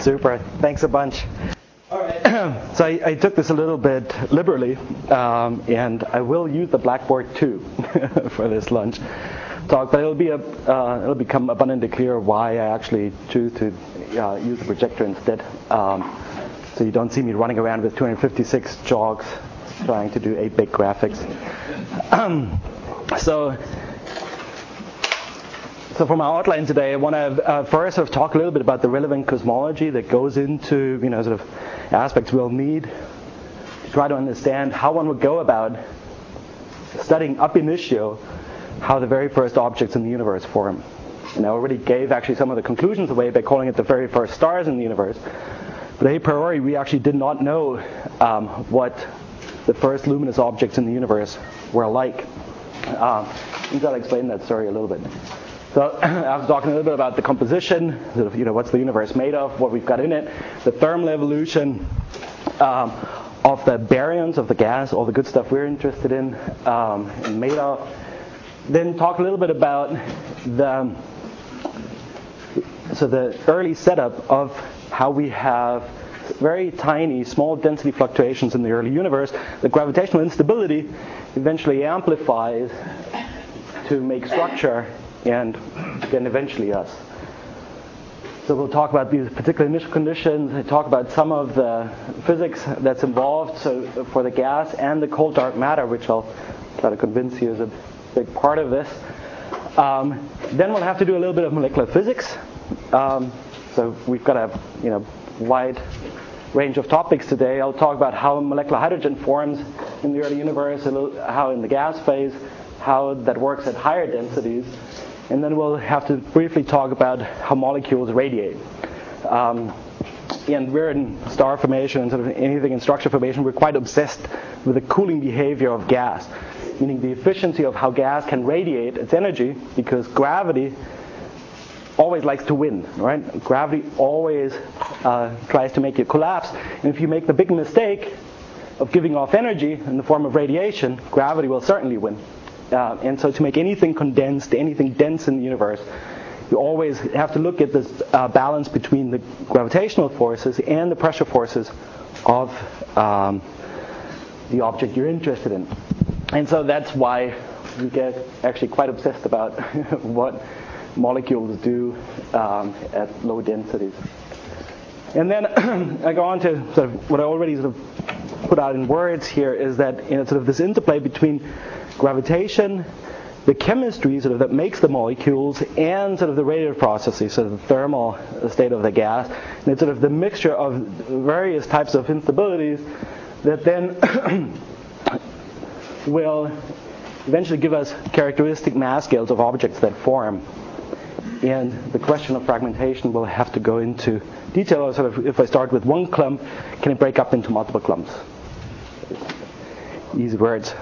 Super. Thanks a bunch. All right. So I took this a little bit liberally, and I will use the Blackboard too for this lunch talk, but it'll become abundantly clear why I actually choose to use the projector instead. So you don't see me running around with 256 jogs trying to do 8-bit graphics. So for my outline today, I want to first sort of talk a little bit about the relevant cosmology that goes into sort of aspects we'll need to try to understand how one would go about studying ab initio how the very first objects in the universe form. And I already gave actually some of the conclusions away by calling it the very first stars in the universe. But a priori, we actually did not know what the first luminous objects in the universe were like. And so I'll explain that story a little bit. So I was talking a little bit about the composition, sort of, what's the universe made of, what we've got in it, the thermal evolution of the baryons of the gas, all the good stuff we're interested in and made of. Then talk a little bit about the early setup of how we have very tiny, small density fluctuations in the early universe. The gravitational instability eventually amplifies to make structure and then eventually us. So we'll talk about these particular initial conditions, and talk about some of the physics that's involved for the gas and the cold dark matter, which I'll try to convince you is a big part of this. Then we'll have to do a little bit of molecular physics. So we've got a wide range of topics today. I'll talk about how molecular hydrogen forms in the early universe, how in the gas phase, how that works at higher densities. And then we'll have to briefly talk about how molecules radiate. And we're in star formation and sort of anything in structure formation, we're quite obsessed with the cooling behavior of gas, meaning the efficiency of how gas can radiate its energy, because gravity always likes to win, right? Gravity always tries to make you collapse. And if you make the big mistake of giving off energy in the form of radiation, gravity will certainly win. And so to make anything condensed, anything dense in the universe, you always have to look at this balance between the gravitational forces and the pressure forces of the object you're interested in. And so that's why we get actually quite obsessed about what molecules do at low densities. And then I go on to sort of what I already sort of put out in words here is that sort of this interplay between gravitation, the chemistry sort of that makes the molecules, and sort of the radiative processes, sort of the thermal state of the gas, and it's sort of the mixture of various types of instabilities that then will eventually give us characteristic mass scales of objects that form. And the question of fragmentation will have to go into detail. Sort of, if I start with one clump, can it break up into multiple clumps? Easy words.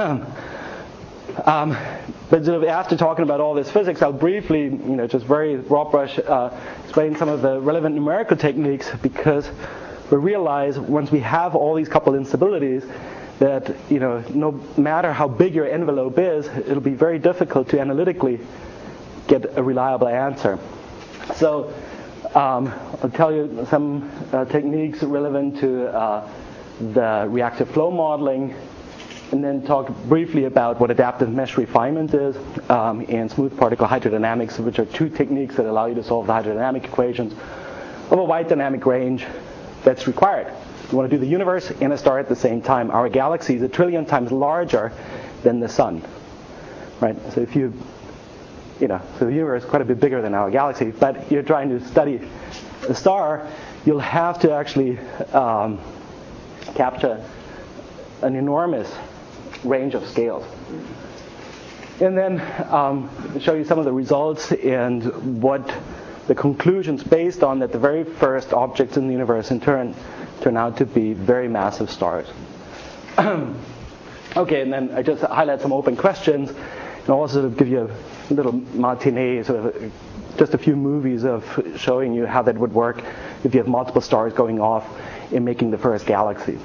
But sort of after talking about all this physics, I'll briefly, just very broad brush, explain some of the relevant numerical techniques, because we realize once we have all these coupled instabilities that, no matter how big your envelope is, it'll be very difficult to analytically get a reliable answer. So I'll tell you some techniques relevant to the reactive flow modeling, and then talk briefly about what adaptive mesh refinement is and smooth particle hydrodynamics, which are two techniques that allow you to solve the hydrodynamic equations of a wide dynamic range that's required. You want to do the universe and a star at the same time. Our galaxy is 1 trillion times larger than the sun, right? So if so the universe is quite a bit bigger than our galaxy, but you're trying to study a star, you'll have to actually capture an enormous range of scales. And then show you some of the results and what the conclusions based on that the very first objects in the universe in turn out to be very massive stars. Okay, and then I just highlight some open questions and also sort of give you a little matinee, sort of just a few movies of showing you how that would work if you have multiple stars going off in making the first galaxy.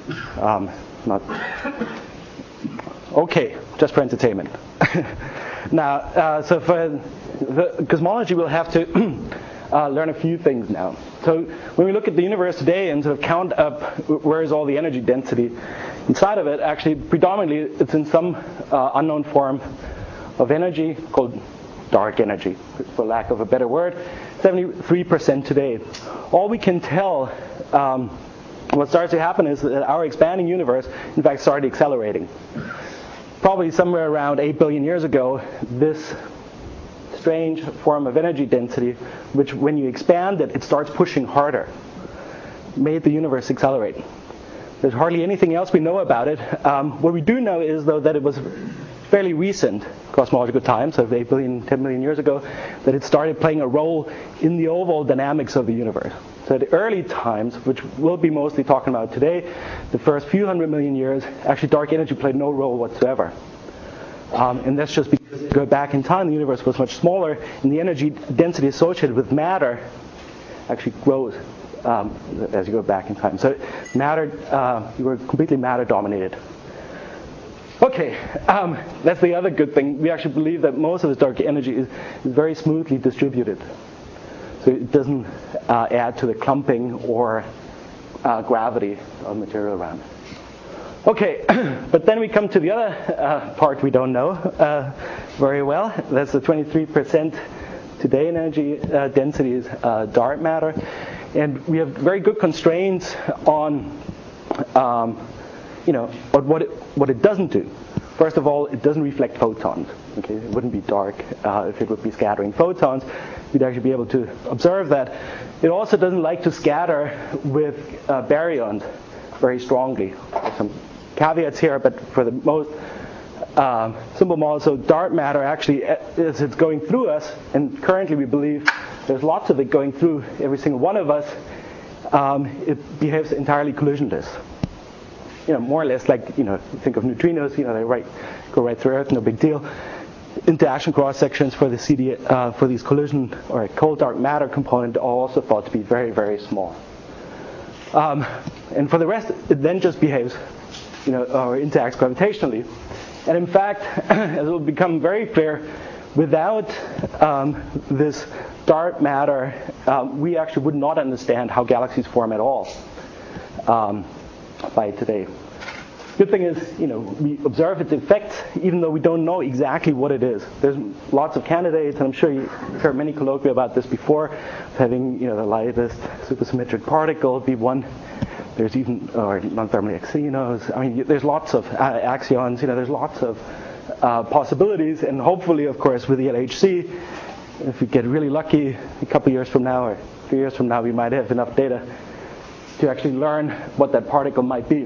Okay, just for entertainment. Now, so for the cosmology, we'll have to learn a few things now. So when we look at the universe today and sort of count up where is all the energy density inside of it, actually predominantly it's in some unknown form of energy called dark energy, for lack of a better word, 73% today. All we can tell, what starts to happen is that our expanding universe, in fact, started accelerating. Probably somewhere around 8 billion years ago, this strange form of energy density, which when you expand it, it starts pushing harder, made the universe accelerate. There's hardly anything else we know about it. What we do know is, though, that it was fairly recent cosmological time, so 8 billion, 10 million years ago, that it started playing a role in the overall dynamics of the universe. So at the early times, which we'll be mostly talking about today, the first few 100 million years, actually dark energy played no role whatsoever. And that's just because if you go back in time, the universe was much smaller, and the energy density associated with matter actually grows as you go back in time. So matter, you were completely matter dominated. Okay, that's the other good thing. We actually believe that most of this dark energy is very smoothly distributed. So it doesn't add to the clumping or gravity of material around. Okay, but then we come to the other part we don't know very well. That's the 23% today in energy density is dark matter. And we have very good constraints on what it doesn't do. First of all, it doesn't reflect photons. Okay, it wouldn't be dark if it would be scattering photons. We'd actually be able to observe that. It also doesn't like to scatter with baryons very strongly. There's some caveats here, but for the most simple model, so dark matter actually, as it's going through us, and currently we believe there's lots of it going through every single one of us, it behaves entirely collisionless. More or less like, think of neutrinos, they go right through Earth, no big deal. Interaction cross sections for the for these collision or cold dark matter component are also thought to be very, very small. And for the rest, it then just behaves, or interacts gravitationally. And in fact, as it will become very clear, without this dark matter, we actually would not understand how galaxies form at all. By today. Good thing is, we observe its effects even though we don't know exactly what it is. There's lots of candidates, and I'm sure you've heard many colloquia about this before, having, the lightest supersymmetric particle be one. There's even, or non-thermally excinos. I mean, there's lots of axions, there's lots of possibilities, and hopefully, of course, with the LHC, if we get really lucky, a couple years from now or 3 years from now, we might have enough data to actually learn what that particle might be.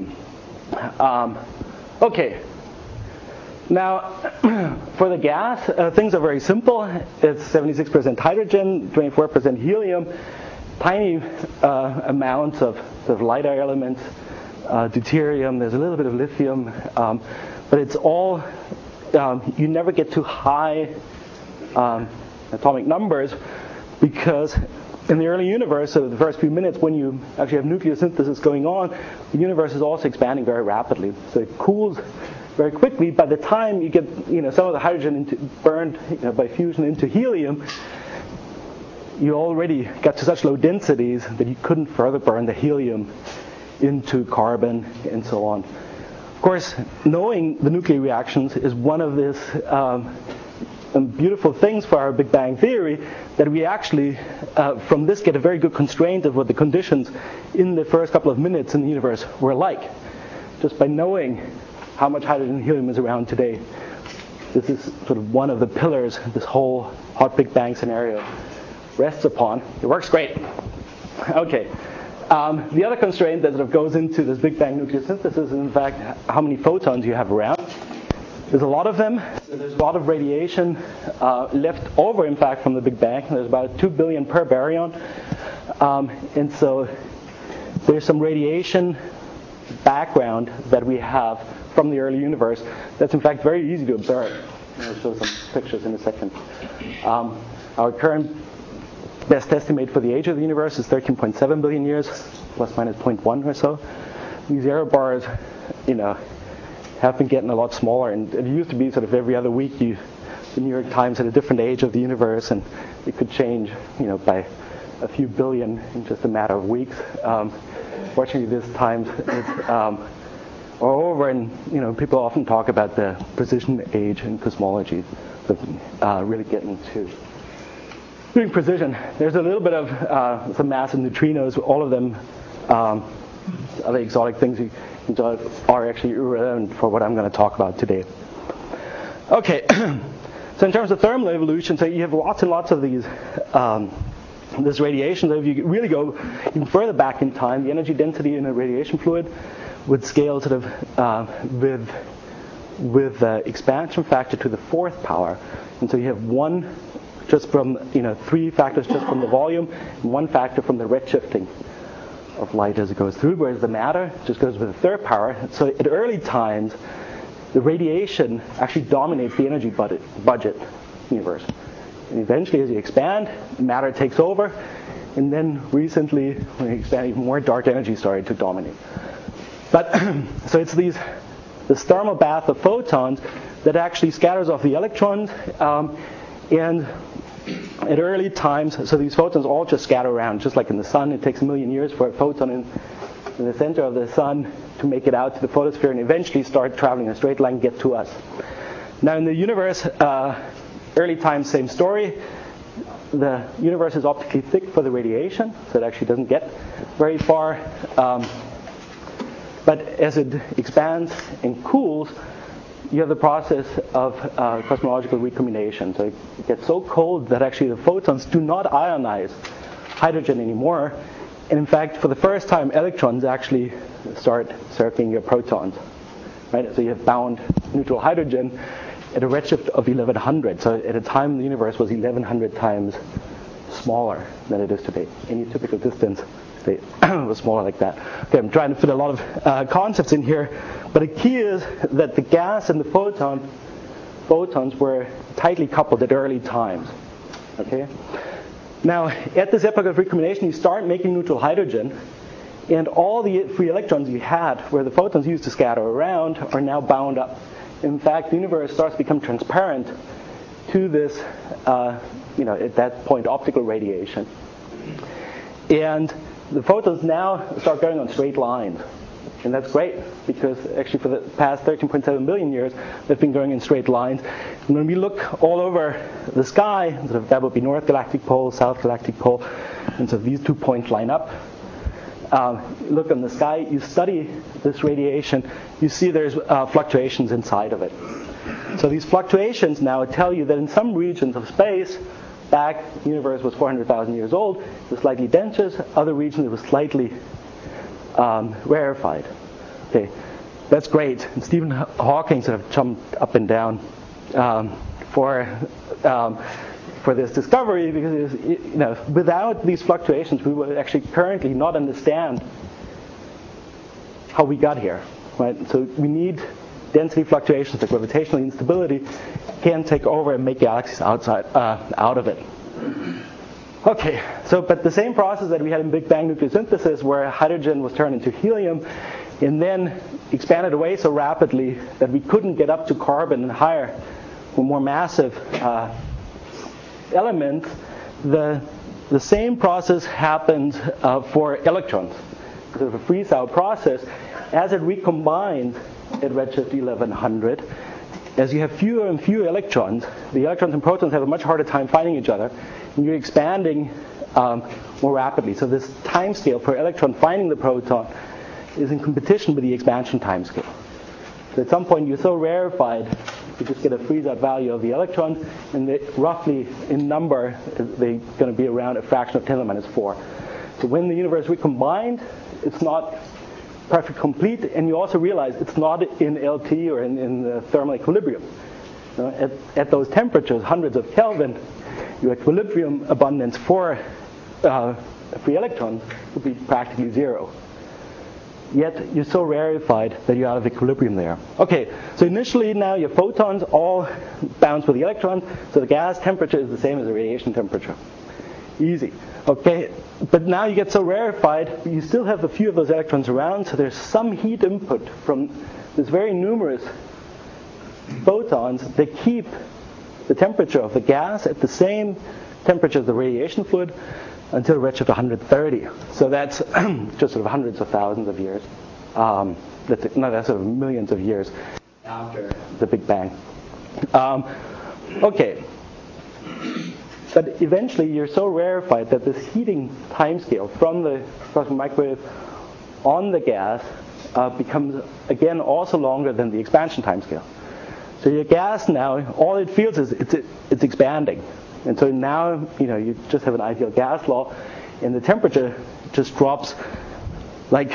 Okay. Now, for the gas, things are very simple. It's 76% hydrogen, 24% helium, tiny amounts of lighter elements, deuterium, there's a little bit of lithium, but it's all, you never get to high atomic numbers because in the early universe, so the first few minutes when you actually have nucleosynthesis going on, the universe is also expanding very rapidly. So it cools very quickly. By the time you get some of the hydrogen burned by fusion into helium, you already got to such low densities that you couldn't further burn the helium into carbon and so on. Of course, knowing the nuclear reactions is one of these beautiful things for our Big Bang theory, that we actually, from this, get a very good constraint of what the conditions in the first couple of minutes in the universe were like. Just by knowing how much hydrogen and helium is around today. This is sort of one of the pillars this whole hot Big Bang scenario rests upon. It works great. Okay. The other constraint that sort of goes into this Big Bang nucleosynthesis is, in fact, how many photons you have around. There's a lot of them. There's a lot of radiation left over, in fact, from the Big Bang. There's about 2 billion per baryon. And so there's some radiation background that we have from the early universe that's, in fact, very easy to observe. I'll show some pictures in a second. Our current best estimate for the age of the universe is 13.7 billion years, plus minus 0.1 or so. These error bars, have been getting a lot smaller, and it used to be sort of every other week the New York Times had a different age of the universe, and it could change, by a few billion in just a matter of weeks. Fortunately, this time it's over, and people often talk about the precision age in cosmology, but really get into doing precision. There's a little bit of some massive neutrinos. All of them, other exotic things are actually irrelevant for what I'm going to talk about today. Okay, so in terms of thermal evolution, so you have lots and lots of these. This radiation, so if you really go even further back in time, the energy density in a radiation fluid would scale sort of with expansion factor to the fourth power, and so you have one just from 3 factors just from the volume, and 1 factor from the redshifting of light as it goes through, whereas the matter just goes with the third power. So at early times, the radiation actually dominates the energy budget universe. And eventually, as you expand, matter takes over, and then recently, when you expand even more, dark energy started to dominate. But so it's this thermal bath of photons that actually scatters off the electrons, and at early times, so these photons all just scatter around, just like in the sun. It takes 1 million years for a photon in the center of the sun to make it out to the photosphere and eventually start traveling in a straight line and get to us. Now in the universe, early times, same story. The universe is optically thick for the radiation, so it actually doesn't get very far. But as it expands and cools, you have the process of cosmological recombination. So it gets so cold that actually the photons do not ionize hydrogen anymore. And in fact, for the first time, electrons actually start circling your protons. Right? So you have bound neutral hydrogen at a redshift of 1100. So at a time, the universe was 1100 times smaller than it is today. Any typical distance was smaller like that. Okay, I'm trying to fit a lot of concepts in here, but the key is that the gas and the photons were tightly coupled at early times. Okay. Now, at this epoch of recombination, you start making neutral hydrogen, and all the free electrons you had, where the photons used to scatter around, are now bound up. In fact, the universe starts to become transparent to this, at that point, optical radiation. And the photons now start going on straight lines. And that's great, because actually for the past 13.7 billion years, they've been going in straight lines. And when we look all over the sky, sort of that would be North Galactic Pole, South Galactic Pole, and so these 2 points line up. Look on the sky, you study this radiation, you see there's fluctuations inside of it. So these fluctuations now tell you that in some regions of space, back, the universe was 400,000 years old, it was slightly denser, other regions it was slightly rarefied. Okay, that's great. And Stephen Hawking sort of jumped up and down for this discovery, because without these fluctuations, we would actually currently not understand how we got here. Right? So we need density fluctuations, like gravitational instability, can take over and make galaxies out of it. Okay, but the same process that we had in Big Bang nucleosynthesis, where hydrogen was turned into helium and then expanded away so rapidly that we couldn't get up to carbon and higher or more massive elements, the same process happened for electrons. Sort of a freeze-out process. As it recombined at redshift 1100, as you have fewer and fewer electrons, the electrons and protons have a much harder time finding each other, and you're expanding more rapidly. So this time scale per electron finding the proton is in competition with the expansion time scale. So at some point you're so rarefied, you just get a freeze-out value of the electrons, and they, roughly in number, they're going to be around a fraction of 10 to the minus 4. So when the universe recombined, it's not perfect complete, and you also realize it's not in LT or in the thermal equilibrium. At those temperatures, hundreds of Kelvin, your equilibrium abundance for free electrons would be practically zero. Yet you're so rarefied that you're out of equilibrium there. Okay, so initially now your photons all bounce with the electrons, so the gas temperature is the same as the radiation temperature. Easy. Okay, but now you get so rarefied, you still have a few of those electrons around, so there's some heat input from this very numerous photons that keep the temperature of the gas at the same temperature as the radiation fluid, until redshift 130. So that's just sort of hundreds of thousands of years. That's sort of millions of years after the Big Bang. Okay. But eventually you're so rarefied that this heating timescale from the cosmic microwave on the gas becomes, again, also longer than the expansion timescale. So your gas now, all it feels is it's expanding. And so now, you just have an ideal gas law, and the temperature just drops like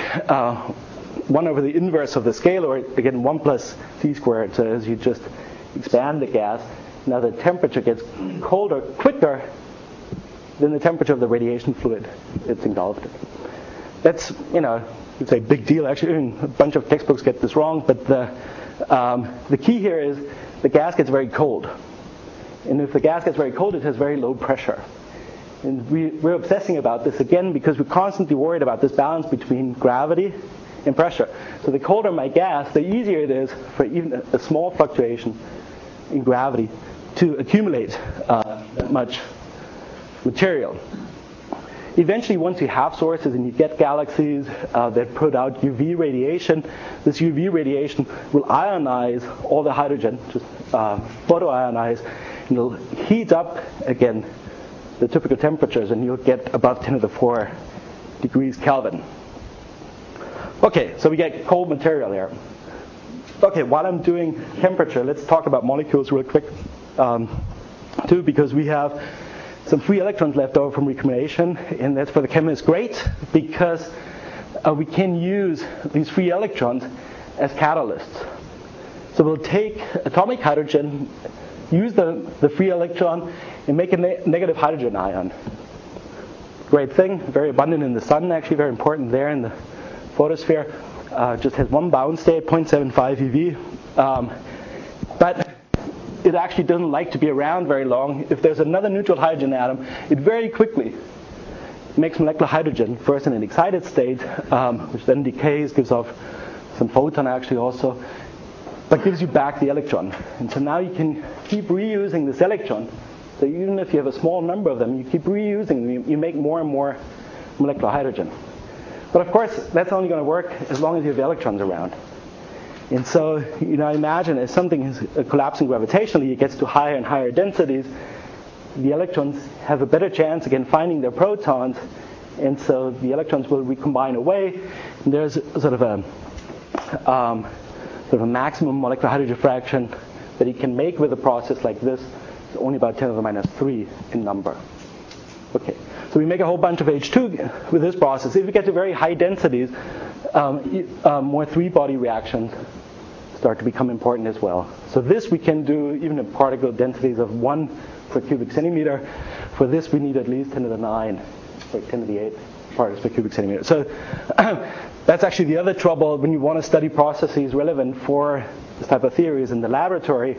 1 over the inverse of the scale, or again, 1 plus c squared. So as you just expand the gas, now the temperature gets colder quicker than the temperature of the radiation fluid it's engulfed in. That's, it's a big deal. Actually, a bunch of textbooks get this wrong, but the key here is the gas gets very cold. And if the gas gets very cold, it has very low pressure. And we're obsessing about this, again, because we're constantly worried about this balance between gravity and pressure. So the colder my gas, the easier it is for even a small fluctuation in gravity to accumulate that much material. Eventually, once you have sources and you get galaxies that put out UV radiation, this UV radiation will ionize all the hydrogen, just photoionize, and it'll heat up again the typical temperatures, and you'll get above 10 to the 4 degrees Kelvin. Okay, so we get cold material here. Okay, while I'm doing temperature, let's talk about molecules real quick, too, because we have some free electrons left over from recombination, and that's for the chemists great, because we can use these free electrons as catalysts. So we'll take atomic hydrogen, use the free electron, and make a negative hydrogen ion. Great thing, very abundant in the sun, actually very important there in the photosphere. Just has one bound state, 0.75 eV. But it actually doesn't like to be around very long. If there's another neutral hydrogen atom, it very quickly makes molecular hydrogen, first in an excited state, which then decays, gives off some photon actually also, but gives you back the electron. And so now you can keep reusing this electron. So even if you have a small number of them, you keep reusing them. You make more and more molecular hydrogen. But of course, that's only going to work as long as you have electrons around. And so, imagine if something is collapsing gravitationally, it gets to higher and higher densities, the electrons have a better chance, again, finding their protons, and so the electrons will recombine away. And there's sort of a maximum molecular hydrogen fraction that you can make with a process like this. It's only about 10 to the minus 3 in number. Okay, so we make a whole bunch of H2 with this process. If we get to very high densities, more three-body reactions start to become important as well. So this we can do even at particle densities of 1 per cubic centimeter. For this, we need at least 10 to the 9 or 10 to the 8 particles per cubic centimeter. So that's actually the other trouble when you want to study processes relevant for this type of theories in the laboratory.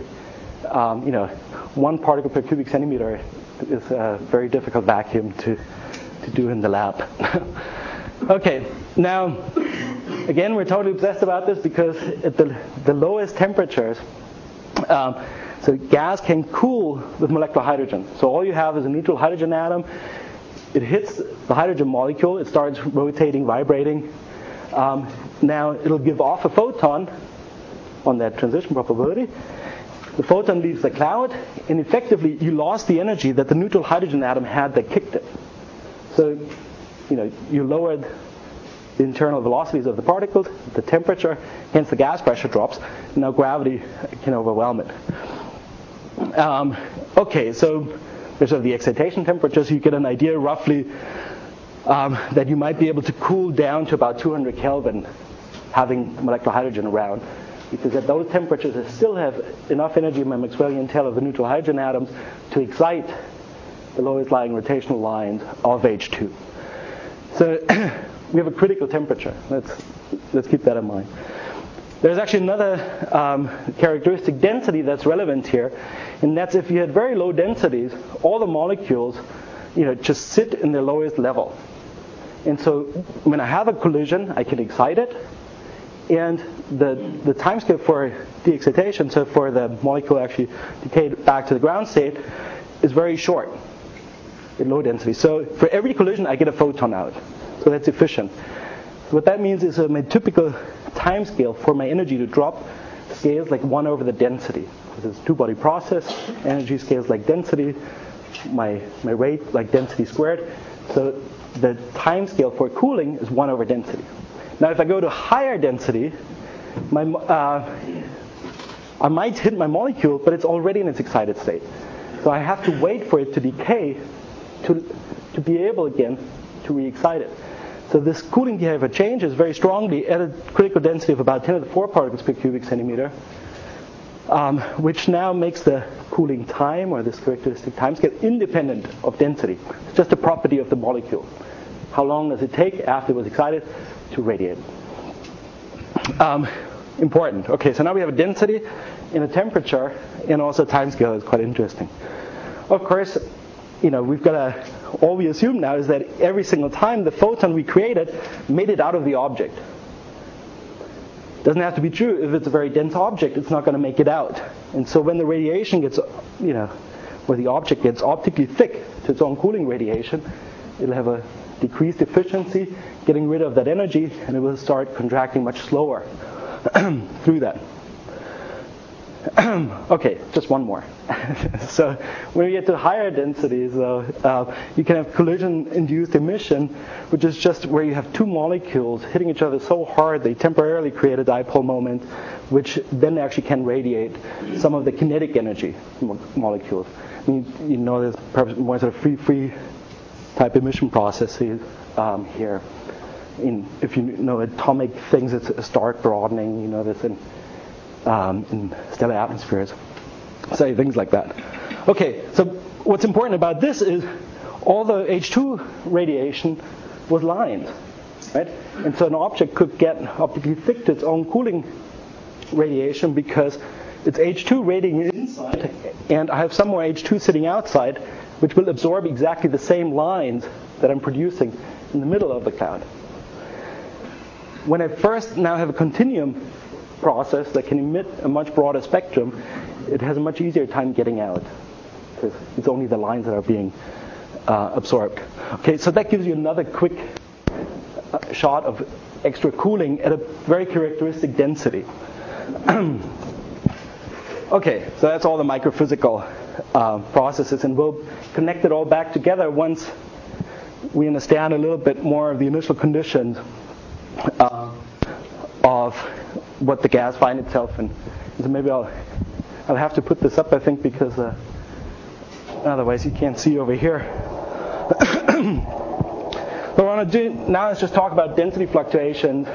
1 particle per cubic centimeter is a very difficult vacuum to do in the lab. Okay, now, again, we're totally obsessed about this because at the lowest temperatures, so gas can cool with molecular hydrogen. So all you have is a neutral hydrogen atom. It hits the hydrogen molecule. It starts rotating, vibrating. Now it'll give off a photon on that transition probability. The photon leaves the cloud, and effectively you lost the energy that the neutral hydrogen atom had that kicked it. So, you lowered the internal velocities of the particles, the temperature, hence the gas pressure drops. Now gravity can overwhelm it. Okay, so there's the excitation temperature, so you get an idea roughly that you might be able to cool down to about 200 Kelvin having molecular hydrogen around. Because at those temperatures, I still have enough energy in my Maxwellian tail of the neutral hydrogen atoms to excite the lowest lying rotational lines of H2. So we have a critical temperature. Let's keep that in mind. There's actually another characteristic density that's relevant here, and that's if you had very low densities, all the molecules, just sit in their lowest level. And so when I have a collision, I can excite it, and the time scale for the excitation, so for the molecule actually decayed back to the ground state, is very short. at low density. So for every collision, I get a photon out. So that's efficient. So what that means is my typical time scale for my energy to drop scales like 1 over the density. This is a two-body process. Energy scales like density. My rate like density squared. So the time scale for cooling is 1 over density. Now if I go to higher density, I might hit my molecule, but it's already in its excited state. So I have to wait for it to decay to be able again to re-excite it. So this cooling behavior changes very strongly at a critical density of about 10 to the 4 particles per cubic centimeter, which now makes the cooling time, or this characteristic time scale, independent of density. It's just a property of the molecule. How long does it take after it was excited to radiate? Important. Okay, so now we have a density and a temperature, and also time scale is quite interesting. Of course, all we assume now is that every single time the photon we created made it out of the object. Doesn't have to be true. If it's a very dense object, it's not going to make it out. And so when the radiation gets, where the object gets optically thick to its own cooling radiation, it'll have a decreased efficiency, getting rid of that energy, and it will start contracting much slower through that. Okay, just one more. So when we get to higher densities, you can have collision-induced emission, which is just where you have two molecules hitting each other so hard they temporarily create a dipole moment, which then actually can radiate some of the kinetic energy from molecules. I mean, there's perhaps more sort of free type emission processes here. If you know atomic things, it's a star broadening. You know this in stellar atmospheres. Say things like that. Okay, so what's important about this is all the H2 radiation was lined, right? And so an object could get optically thick to its own cooling radiation because it's H2 radiating inside, and I have some more H2 sitting outside, which will absorb exactly the same lines that I'm producing in the middle of the cloud. When I first now have a continuum process that can emit a much broader spectrum, it has a much easier time getting out because it's only the lines that are being absorbed. Okay, so that gives you another quick shot of extra cooling at a very characteristic density. Okay, so that's all the microphysical processes, and we'll connect it all back together once we understand a little bit more of the initial conditions of what the gas finds itself in. So maybe I'll have to put this up, I think, because otherwise you can't see over here. What I want to do now is just talk about density fluctuations,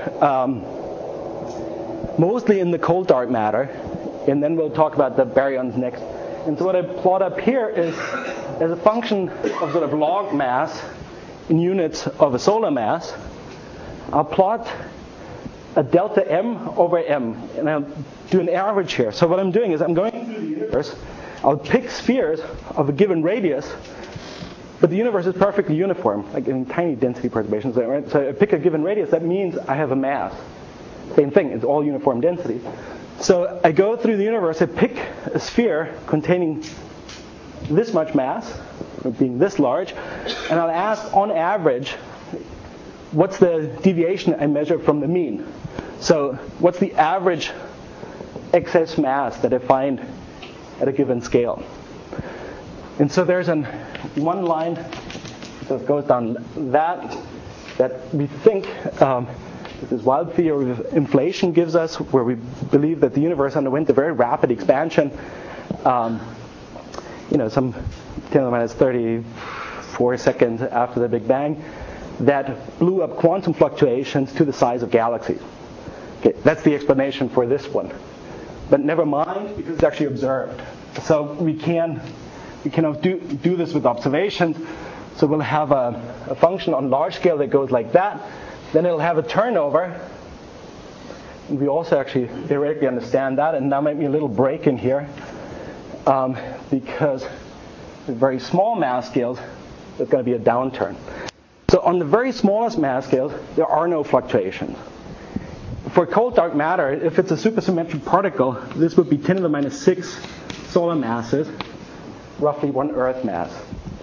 mostly in the cold dark matter, and then we'll talk about the baryons next. And so what I plot up here is as a function of sort of log mass in units of a solar mass, I'll plot a delta m over m, and I'll do an average here. So what I'm doing is I'm going through the universe. I'll pick spheres of a given radius, but the universe is perfectly uniform, like in tiny density perturbations. Right? So I pick a given radius. That means I have a mass. Same thing. It's all uniform density. So I go through the universe. I pick a sphere containing this much mass, being this large, and I'll ask, on average, what's the deviation I measure from the mean? So what's the average excess mass that I find at a given scale? And so there's one line that goes down that we think this wild theory of inflation gives us, where we believe that the universe underwent a very rapid expansion, some 10 to the minus 34 seconds after the Big Bang, that blew up quantum fluctuations to the size of galaxies. Okay, that's the explanation for this one. But never mind, because it's actually observed. So we can do this with observations. So we'll have a function on large scale that goes like that. Then it'll have a turnover. And we also actually theoretically understand that. And now might be a little break in here, because at very small mass scales, there's going to be a downturn. So on the very smallest mass scales, there are no fluctuations. For cold dark matter, if it's a supersymmetric particle, this would be 10 to the minus 6 solar masses, roughly 1 Earth mass.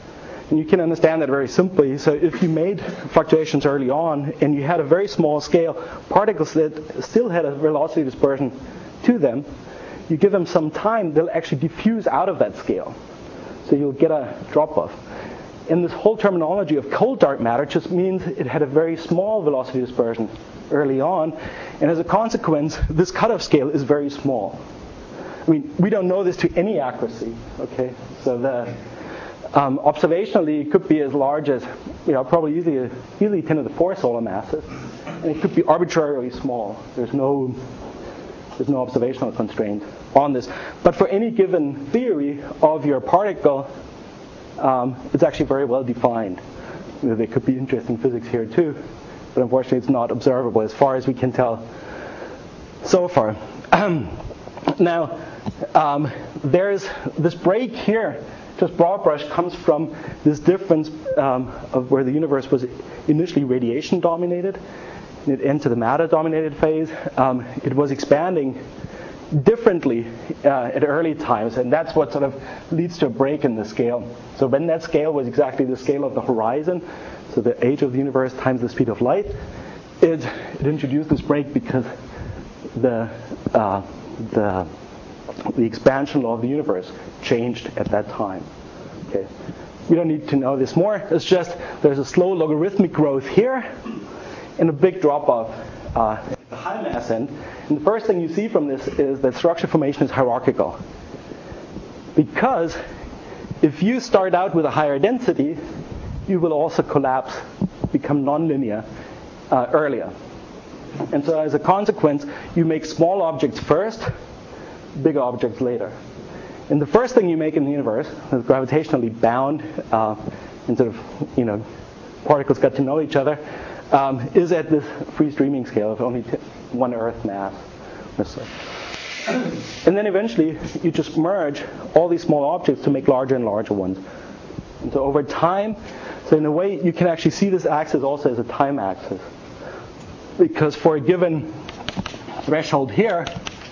And you can understand that very simply. So if you made fluctuations early on and you had a very small scale, particles that still had a velocity dispersion to them, you give them some time, they'll actually diffuse out of that scale. So you'll get a drop-off. And this whole terminology of cold dark matter just means it had a very small velocity dispersion early on. And as a consequence, this cutoff scale is very small. I mean, we don't know this to any accuracy, okay? So the observationally, it could be as large as, probably easily 10 to the 4 solar masses. And it could be arbitrarily small. There's no observational constraint on this. But for any given theory of your particle, it's actually very well defined. There could be interesting physics here too, but unfortunately it's not observable as far as we can tell so far. Now, there's this break here, just broad brush, comes from this difference of where the universe was initially radiation dominated. It entered the matter-dominated phase. It was expanding differently at early times, and that's what sort of leads to a break in the scale. So when that scale was exactly the scale of the horizon, so the age of the universe times the speed of light, it introduced this break because the expansion law of the universe changed at that time. Okay, we don't need to know this more. It's just there's a slow logarithmic growth here and a big drop-off at the high mass end. And the first thing you see from this is that structure formation is hierarchical. Because if you start out with a higher density, you will also collapse, become nonlinear earlier. And so as a consequence, you make small objects first, big objects later. And the first thing you make in the universe is gravitationally bound, and sort of, particles got to know each other, is at this free streaming scale of only 1 Earth mass. And then eventually you just merge all these small objects to make larger and larger ones. And so over time, so in a way you can actually see this axis also as a time axis. Because for a given threshold here,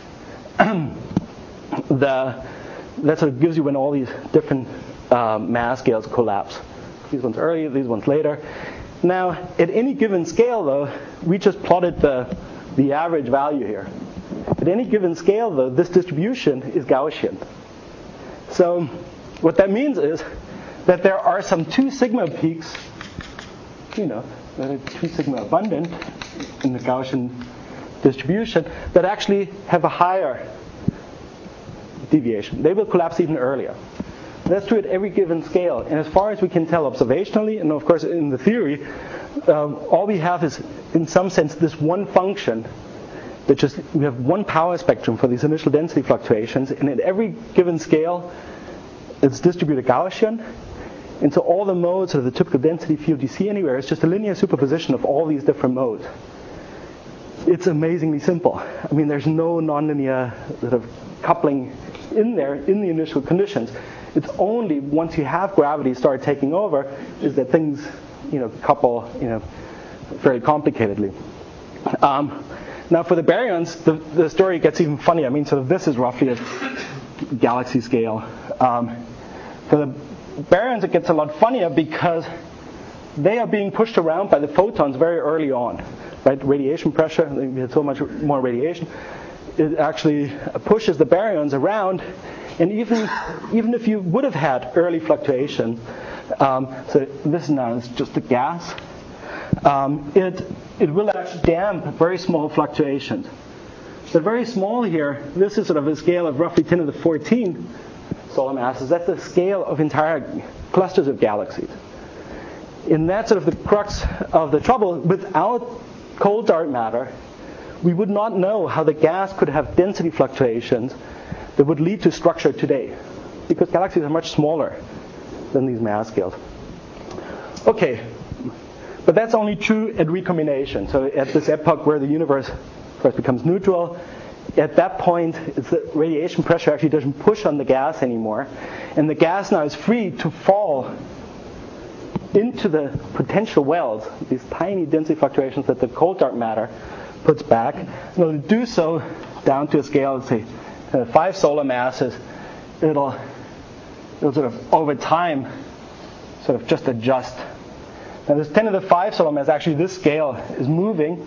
that sort of gives you when all these different mass scales collapse. These ones earlier, these ones later. Now, at any given scale, though, we just plotted the average value here. At any given scale, though, this distribution is Gaussian. So what that means is that there are some 2 sigma peaks, that are 2 sigma abundant in the Gaussian distribution, that actually have a higher deviation. They will collapse even earlier. That's true at every given scale. And as far as we can tell observationally, and of course in the theory, all we have is, in some sense, this one function that we have one power spectrum for these initial density fluctuations, and at every given scale, it's distributed Gaussian. And so all the modes of the typical density field you see anywhere is just a linear superposition of all these different modes. It's amazingly simple. I mean, there's no nonlinear sort of coupling in there in the initial conditions. It's only once you have gravity start taking over is that things, couple, very complicatedly. Now for the baryons, the story gets even funnier. I mean, so this is roughly a galaxy scale. For the baryons, it gets a lot funnier because they are being pushed around by the photons very early on. Right? Radiation pressure, we had so much more radiation. It actually pushes the baryons around, and even if you would have had early fluctuation, so this now is just a gas, it will actually damp very small fluctuations. But very small here, this is sort of a scale of roughly 10 to the 14 solar masses. That's the scale of entire clusters of galaxies. And that's sort of the crux of the trouble. Without cold dark matter, we would not know how the gas could have density fluctuations that would lead to structure today, because galaxies are much smaller than these mass scales. Okay, but that's only true at recombination. So at this epoch where the universe first becomes neutral, at that point, the radiation pressure actually doesn't push on the gas anymore, and the gas now is free to fall into the potential wells, these tiny density fluctuations that the cold dark matter puts back. And it'll do so down to a scale of, say, 5 solar masses. It'll sort of, over time, sort of just adjust. Now this 10 to the 5 solar mass, actually this scale is moving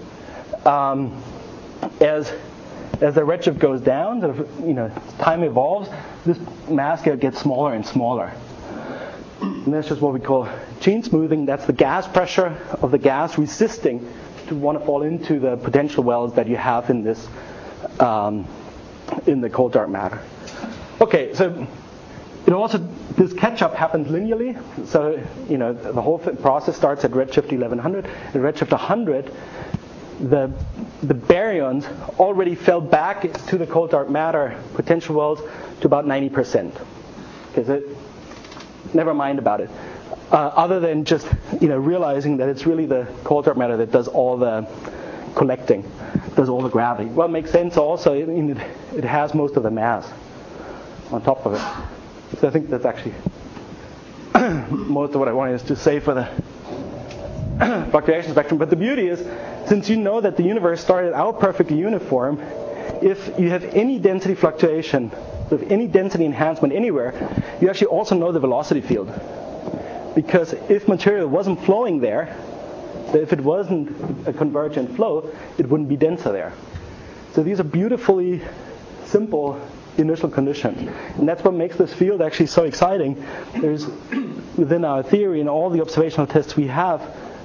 as the redshift goes down, sort of, time evolves, this mass scale gets smaller and smaller. And that's just what we call gene smoothing. That's the gas pressure of the gas resisting to want to fall into the potential wells that you have in this in the cold dark matter. Okay, so this catch-up happens linearly. So the whole process starts at redshift 1100. At redshift 100, the baryons already fell back to the cold dark matter potential wells to about 90%. Okay, so never mind about it. Other than just realizing that it's really the cold dark matter that does all the collecting, does all the gravity. Well, it makes sense also. It has most of the mass on top of it. So I think that's actually most of what I wanted to say for the fluctuation spectrum. But the beauty is, since you know that the universe started out perfectly uniform, if you have any density fluctuation, with any density enhancement anywhere, you actually also know the velocity field. Because if material wasn't flowing there, if it wasn't a convergent flow, it wouldn't be denser there. So these are beautifully simple initial conditions. And that's what makes this field actually so exciting. There's, within our theory and all the observational tests we have,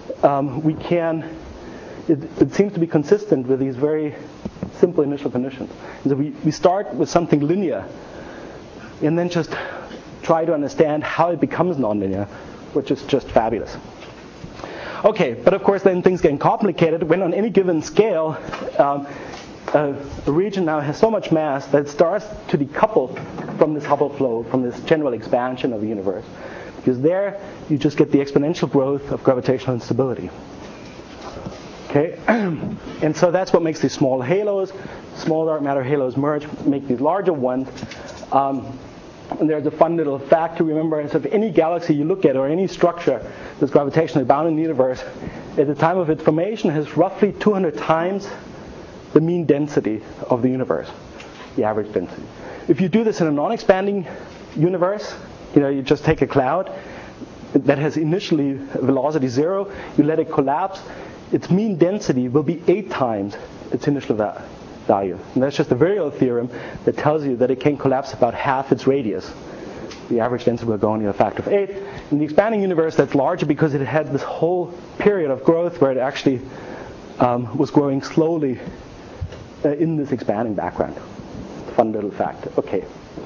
it seems to be consistent with these very simple initial conditions. And so we start with something linear and then just try to understand how it becomes nonlinear, which is just fabulous. Okay, but of course then things get complicated when on any given scale a region now has so much mass that it starts to decouple from this Hubble flow, from this general expansion of the universe. Because there you just get the exponential growth of gravitational instability. Okay, and so that's what makes these small halos, small dark matter halos merge, make these larger ones. And there's a fun little fact to remember: is if any galaxy you look at or any structure that's gravitationally bound in the universe, at the time of its formation has roughly 200 times the mean density of the universe, the average density. If you do this in a non-expanding universe, you just take a cloud that has initially velocity 0, you let it collapse, its mean density will be 8 times its initial value. And that's just the Virial theorem that tells you that it can collapse about half its radius. The average density will go only a factor of 8. In the expanding universe, that's larger because it had this whole period of growth where it actually was growing slowly in this expanding background. Fun little fact. Okay.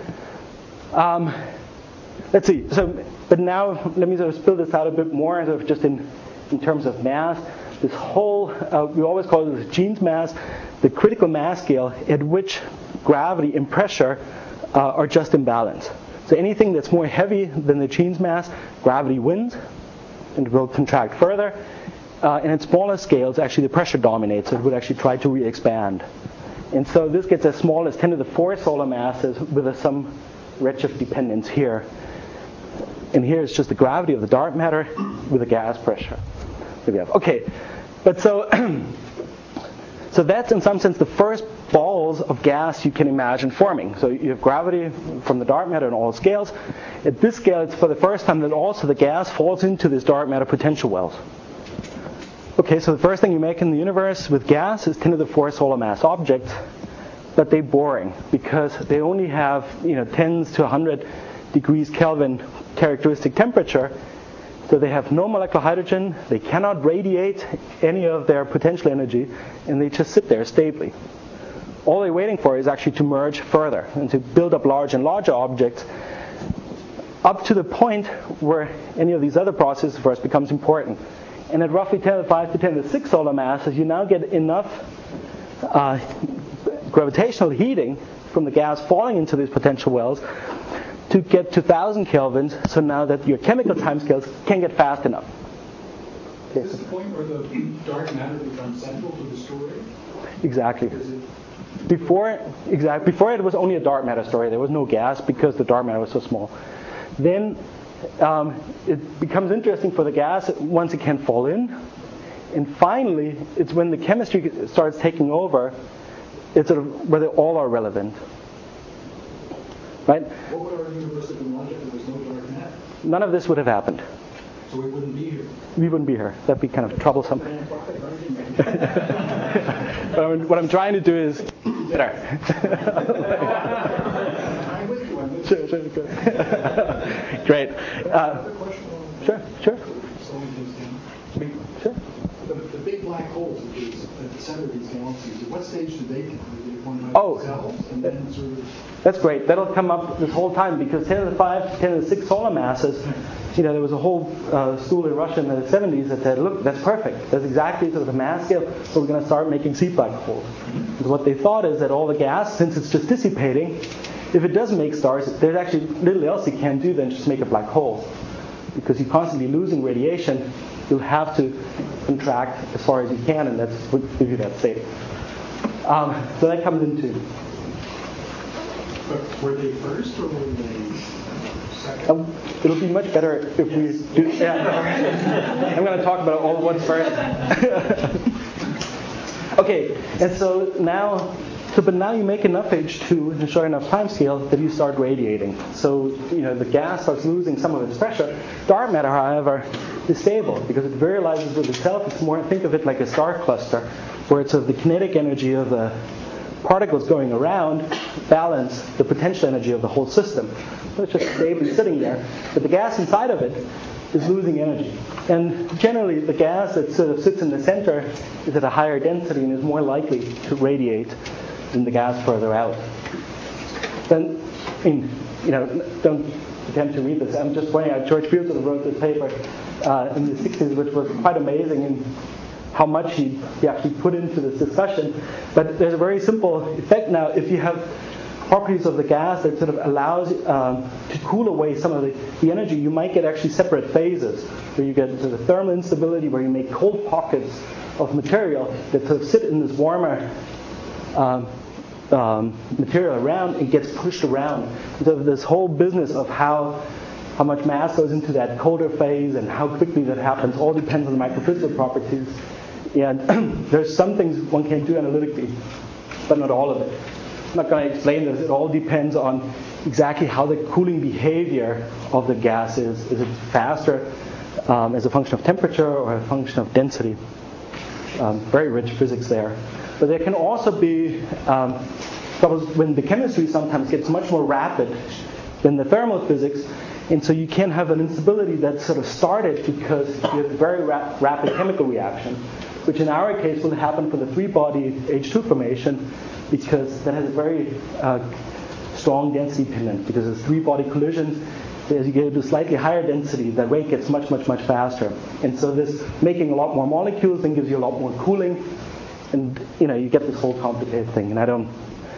Let's see. But now let me sort of spill this out a bit more, sort of just in terms of mass. This whole, we always call it the Jeans mass, the critical mass scale at which gravity and pressure are just in balance. So anything that's more heavy than the Jeans mass, gravity wins and will contract further. And at smaller scales, actually the pressure dominates. So it would actually try to re-expand. And so this gets as small as 10 to the 4 solar masses with some redshift dependence here. And here is just the gravity of the dark matter with the gas pressure that we have. Okay, but so that's in some sense the first balls of gas you can imagine forming. So you have gravity from the dark matter on all scales. At this scale, it's for the first time that also the gas falls into this dark matter potential wells. Okay, so the first thing you make in the universe with gas is 10 to the 4 solar mass objects, but they're boring because they only have tens to 100 degrees Kelvin characteristic temperature. So they have no molecular hydrogen, they cannot radiate any of their potential energy, and they just sit there stably. All they're waiting for is actually to merge further and to build up larger and larger objects up to the point where any of these other processes first becomes important. And at roughly 10 to the 5 to 10 to the 6 solar masses, you now get enough gravitational heating from the gas falling into these potential wells to get to 1,000 kelvins, so now that your chemical timescales can get fast enough. Okay. Is this the point where the dark matter becomes central to the story? Exactly. Before it was only a dark matter story. There was no gas because the dark matter was so small. Then it becomes interesting for the gas once it can fall in. And finally, it's when the chemistry starts taking over, it's sort of where they all are relevant. Right? What would our universe have been like if there was no dark matter? None of this would have happened. So we wouldn't be here. We wouldn't be here. That'd be kind of troublesome. What I'm trying to do is better. I'm with you. Sure, good. Great. Sure. Slowing things down. Sure. The big black holes, which is at the center of these galaxies, at what stage do they form by themselves and then sort of? That's great. That'll come up this whole time because 10 to the 5, 10 to the 6 solar masses, there was a whole school in Russia in the 70s that said, look, that's perfect. That's exactly sort of the mass scale where we're going to start making seed black holes. Because what they thought is that all the gas, since it's just dissipating, if it does make stars, there's actually little else you can do than just make a black hole. Because you're constantly losing radiation, you'll have to contract as far as you can, and that's what gives you that state. So that comes into. But were they first or were they second? It'll be much better if we do. Yeah. I'm going to talk about all what's first. Okay, and so now. But now you make enough H2 in a short enough time scale that you start radiating. So, the gas starts losing some of its pressure. Dark matter, however, is stable because it virializes with itself. It's more, think of it like a star cluster, where it's of the kinetic energy of the particles going around balance the potential energy of the whole system. So it's just stably sitting there. But the gas inside of it is losing energy. And generally, the gas that sort of sits in the center is at a higher density and is more likely to radiate than the gas further out. Then, don't attempt to read this. I'm just pointing out George Fields wrote this paper in the 60s, which was quite amazing in how much he actually put into this discussion. But there's a very simple effect now. If you have properties of the gas that sort of allows to cool away some of the energy, you might get actually separate phases, where you get sort of thermal instability, where you make cold pockets of material that sort of sit in this warmer material around and gets pushed around. So this whole business of how much mass goes into that colder phase and how quickly that happens all depends on the microphysical properties. And there's some things one can do analytically, but not all of it. I'm not going to explain this. It all depends on exactly how the cooling behavior of the gas is. Is it faster as a function of temperature or a function of density? Very rich physics there. But there can also be troubles when the chemistry sometimes gets much more rapid than the thermal physics. And so you can have an instability that sort of started because you have a very rapid chemical reaction, which in our case will happen for the three-body H2 formation because that has a very strong density dependence. Because of three-body collisions, as you get to slightly higher density, the rate gets much, much, much faster. And so this making a lot more molecules then gives you a lot more cooling. And, you get this whole complicated thing. And I don't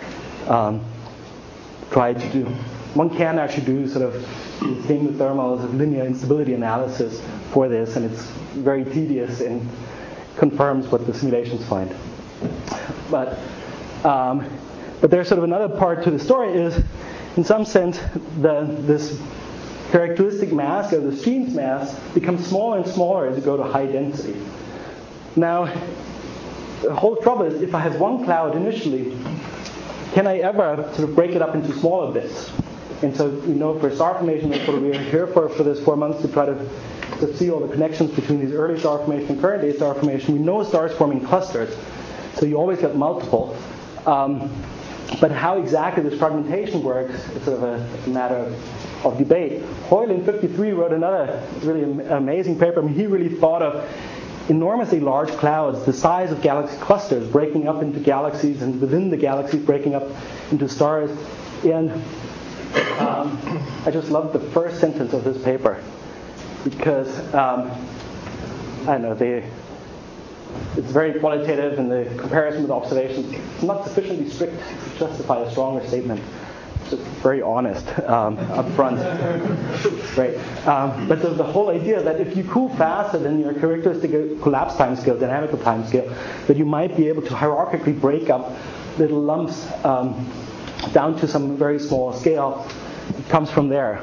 try to do. One can actually do sort of the same with thermals of linear instability analysis for this, and it's very tedious and confirms what the simulations find. But there's sort of another part to the story is, in some sense, this characteristic mass, or the stream's mass, becomes smaller and smaller as you go to high density. Now, the whole trouble is, if I have one cloud initially, can I ever sort of break it up into smaller bits? And so, for star formation, that's what we're here for this 4 months, to try to see all the connections between these early star formation and current day star formation. We know stars form in clusters, so you always get multiple. But how exactly this fragmentation works is sort of a matter of debate. Hoyle in 1953 wrote another really amazing paper. I mean, he really thought of enormously large clouds, the size of galaxy clusters, breaking up into galaxies, and within the galaxies breaking up into stars. And I just love the first sentence of this paper because it's very qualitative in the comparison with observations. It's not sufficiently strict to justify a stronger statement. It's just very honest up front. Great. But the whole idea that if you cool faster than your characteristic collapse timescale, dynamical timescale, that you might be able to hierarchically break up little lumps down to some very small scale. It comes from there.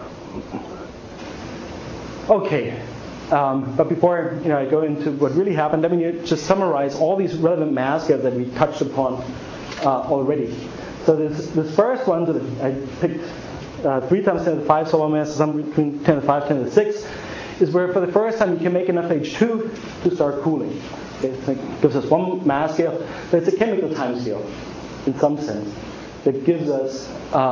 Okay. But before I go into what really happened, let me just summarize all these relevant mass scales that we touched upon already. So this first one that I picked 3 times 10 to the 5 solar masses, somewhere between 10 to the 5, 10 to the 6, is where for the first time you can make enough H2 to start cooling. Okay, so it gives us one mass scale, but it's a chemical time scale in some sense that gives us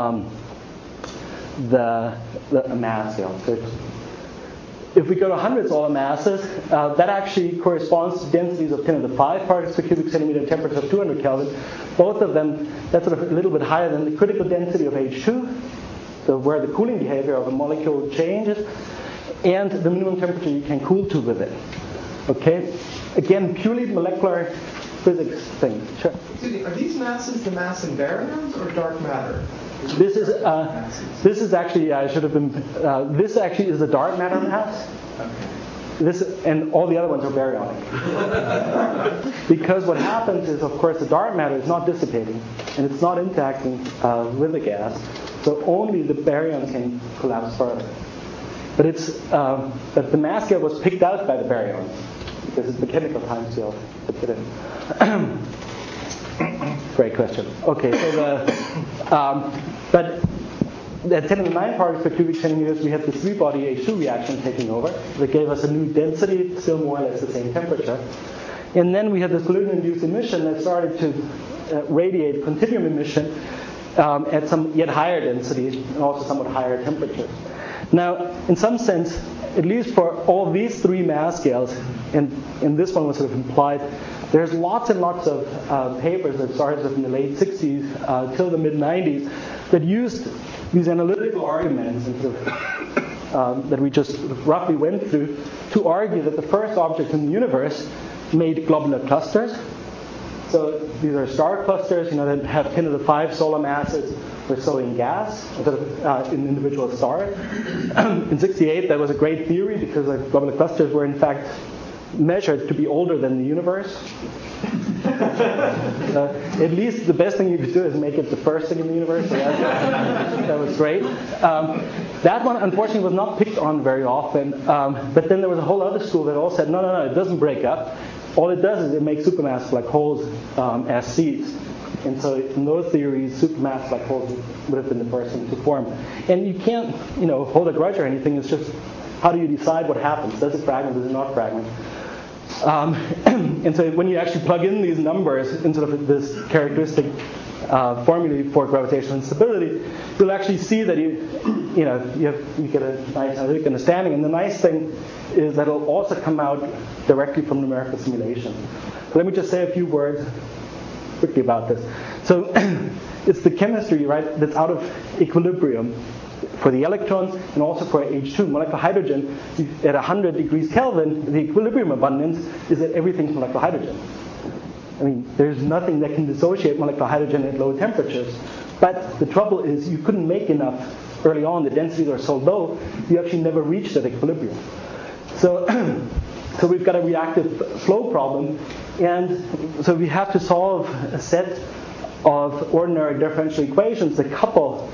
the mass scale. So if we go to 100 solar masses, that actually corresponds to densities of 10 to the 5 particles per cubic centimeter, temperature of 200 Kelvin. Both of them, that's sort of a little bit higher than the critical density of H2, so where the cooling behavior of a molecule changes, and the minimum temperature you can cool to with it. Okay? Again, purely molecular physics thing. Sure. Excuse me, are these masses the mass in baryons or dark matter? This is actually, I should have been, this actually is the dark matter mass. Okay. This, and all the other ones are baryonic. Because what happens is, of course, the dark matter is not dissipating, and it's not interacting with the gas, so only the baryon can collapse further. But but the mass scale was picked out by the baryons, because it's the chemical time scale to put in. Great question. Okay, so but at 10 to the 9 particles per cubic centimeters, we had the 3-body H2 reaction taking over. That gave us a new density, still more or less the same temperature. And then we had this collision-induced emission that started to radiate continuum emission at some yet higher density and also somewhat higher temperatures. Now, in some sense, at least for all these 3 mass scales, and this one was sort of implied, there's lots and lots of papers that started in the late 60s till the mid-90s that used these analytical arguments and sort of, that we just roughly went through to argue that the first objects in the universe made globular clusters. So these are star clusters, that have 10 to the 5 solar masses or so in gas, in individual stars. In '68, that was a great theory because the globular clusters were in fact measured to be older than the universe. At least the best thing you could do is make it the first thing in the universe. So that was great. That one, unfortunately, was not picked on very often. But then there was a whole other school that all said, no, it doesn't break up. All it does is it makes supermass black holes as seeds. And so in those theories, supermass black holes would have been the first thing to form. And you can't, hold a grudge or anything. It's just, how do you decide what happens? Does it fragment? Does it not fragment? And so when you actually plug in these numbers into this characteristic formulae for gravitational instability, you'll actually see that you get a nice analytic understanding. And the nice thing is that it'll also come out directly from numerical simulation. So let me just say a few words quickly about this. So it's the chemistry, right, that's out of equilibrium for the electrons and also for H2, molecular hydrogen. At 100 degrees Kelvin, the equilibrium abundance is that everything's molecular hydrogen. I mean, there's nothing that can dissociate molecular hydrogen at low temperatures. But the trouble is you couldn't make enough early on. The densities are so low, you actually never reach that equilibrium. So we've got a reactive flow problem. And so we have to solve a set of ordinary differential equations that couple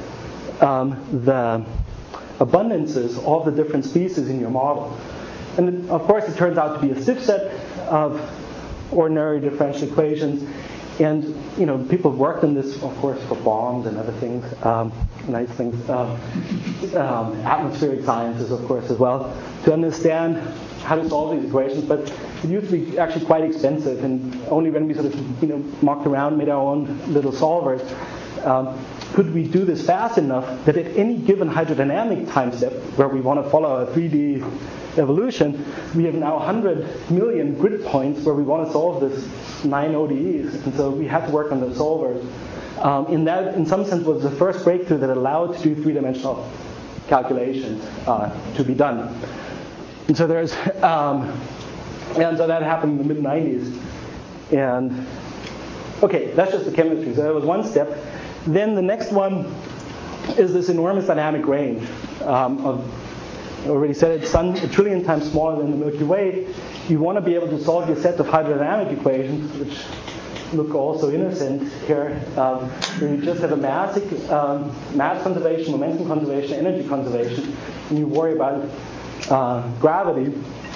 the abundances of the different species in your model. And of course, it turns out to be a stiff set of ordinary differential equations. And, people have worked on this, of course, for bombs and other things, nice things, atmospheric sciences, of course, as well, to understand how to solve these equations. But it used to be actually quite expensive, and only when we sort of, mocked around, made our own little solvers, could we do this fast enough that at any given hydrodynamic time step, where we want to follow a 3D evolution, we have now 100 million grid points where we want to solve this 9 ODEs. And so we had to work on the solvers. That, in some sense, was the first breakthrough that allowed to do 3-dimensional calculations to be done. And so there's, and so that happened in the mid-90s. And okay, that's just the chemistry. So that was one step. Then the next one is this enormous dynamic range of, I already said it's sun 1 trillion times smaller than the Milky Way. You want to be able to solve your set of hydrodynamic equations, which look also innocent here, where you just have a mass conservation, momentum conservation, energy conservation, and you worry about gravity.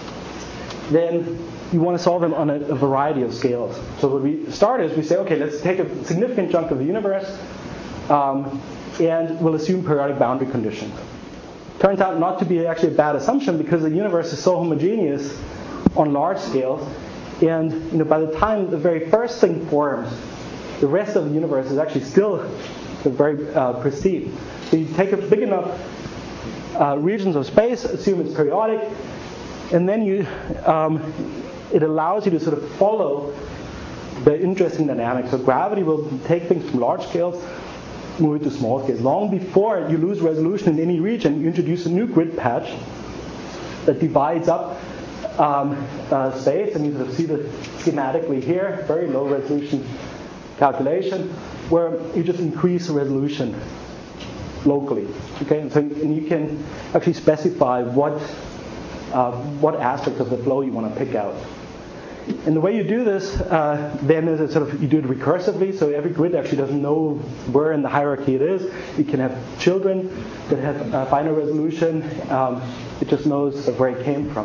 Then you want to solve them on a variety of scales. So what we start is we say, okay, let's take a significant chunk of the universe, and we'll assume periodic boundary conditions. Turns out not to be actually a bad assumption because the universe is so homogeneous on large scales, and by the time the very first thing forms, the rest of the universe is actually still very pristine. So you take a big enough regions of space, assume it's periodic, and then it allows you to sort of follow the interesting dynamics. So gravity will take things from large scales, move it to small scales. Long before you lose resolution in any region, you introduce a new grid patch that divides up space, and you sort of see this schematically here, very low resolution calculation, where you just increase the resolution locally. Okay, and you can actually specify what aspects of the flow you want to pick out. And the way you do this then is you do it recursively, so every grid actually doesn't know where in the hierarchy it is. You can have children that have finer resolution. It just knows where it came from.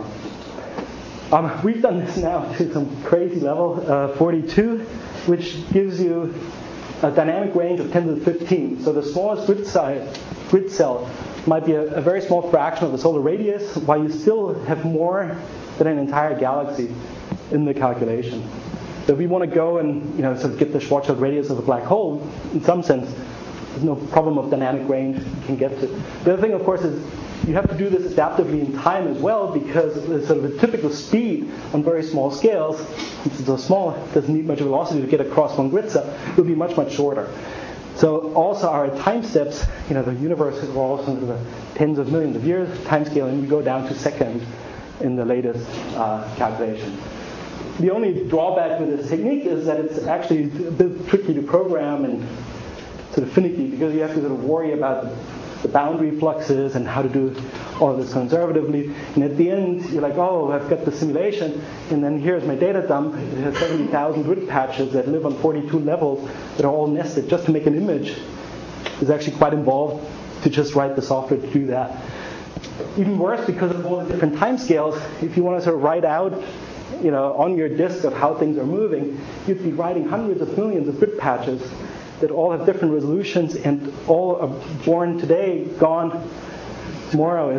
We've done this now to some crazy level, 42, which gives you a dynamic range of 10 to the 15. So the smallest grid cell might be a very small fraction of the solar radius, while you still have more than an entire galaxy in the calculation. So if we want to go and sort of get the Schwarzschild radius of a black hole, in some sense, there's no problem of dynamic range you can get to. The other thing, of course, is you have to do this adaptively in time as well, because the sort of a typical speed on very small scales, since it's so small, it doesn't need much velocity to get across one grid cell, will be much, much shorter. So also our time steps, the universe evolves into the tens of millions of years time scale, and we go down to seconds in the latest calculation. The only drawback with this technique is that it's actually a bit tricky to program and sort of finicky, because you have to sort of worry about the boundary fluxes and how to do all of this conservatively. And at the end, you're like, oh, I've got the simulation, and then here's my data dump. It has 70,000 grid patches that live on 42 levels that are all nested. Just to make an image is actually quite involved to just write the software to do that. Even worse, because of all the different time scales, if you want to sort of write out on your disk of how things are moving, you'd be writing hundreds of millions of grid patches that all have different resolutions and all are born today, gone tomorrow.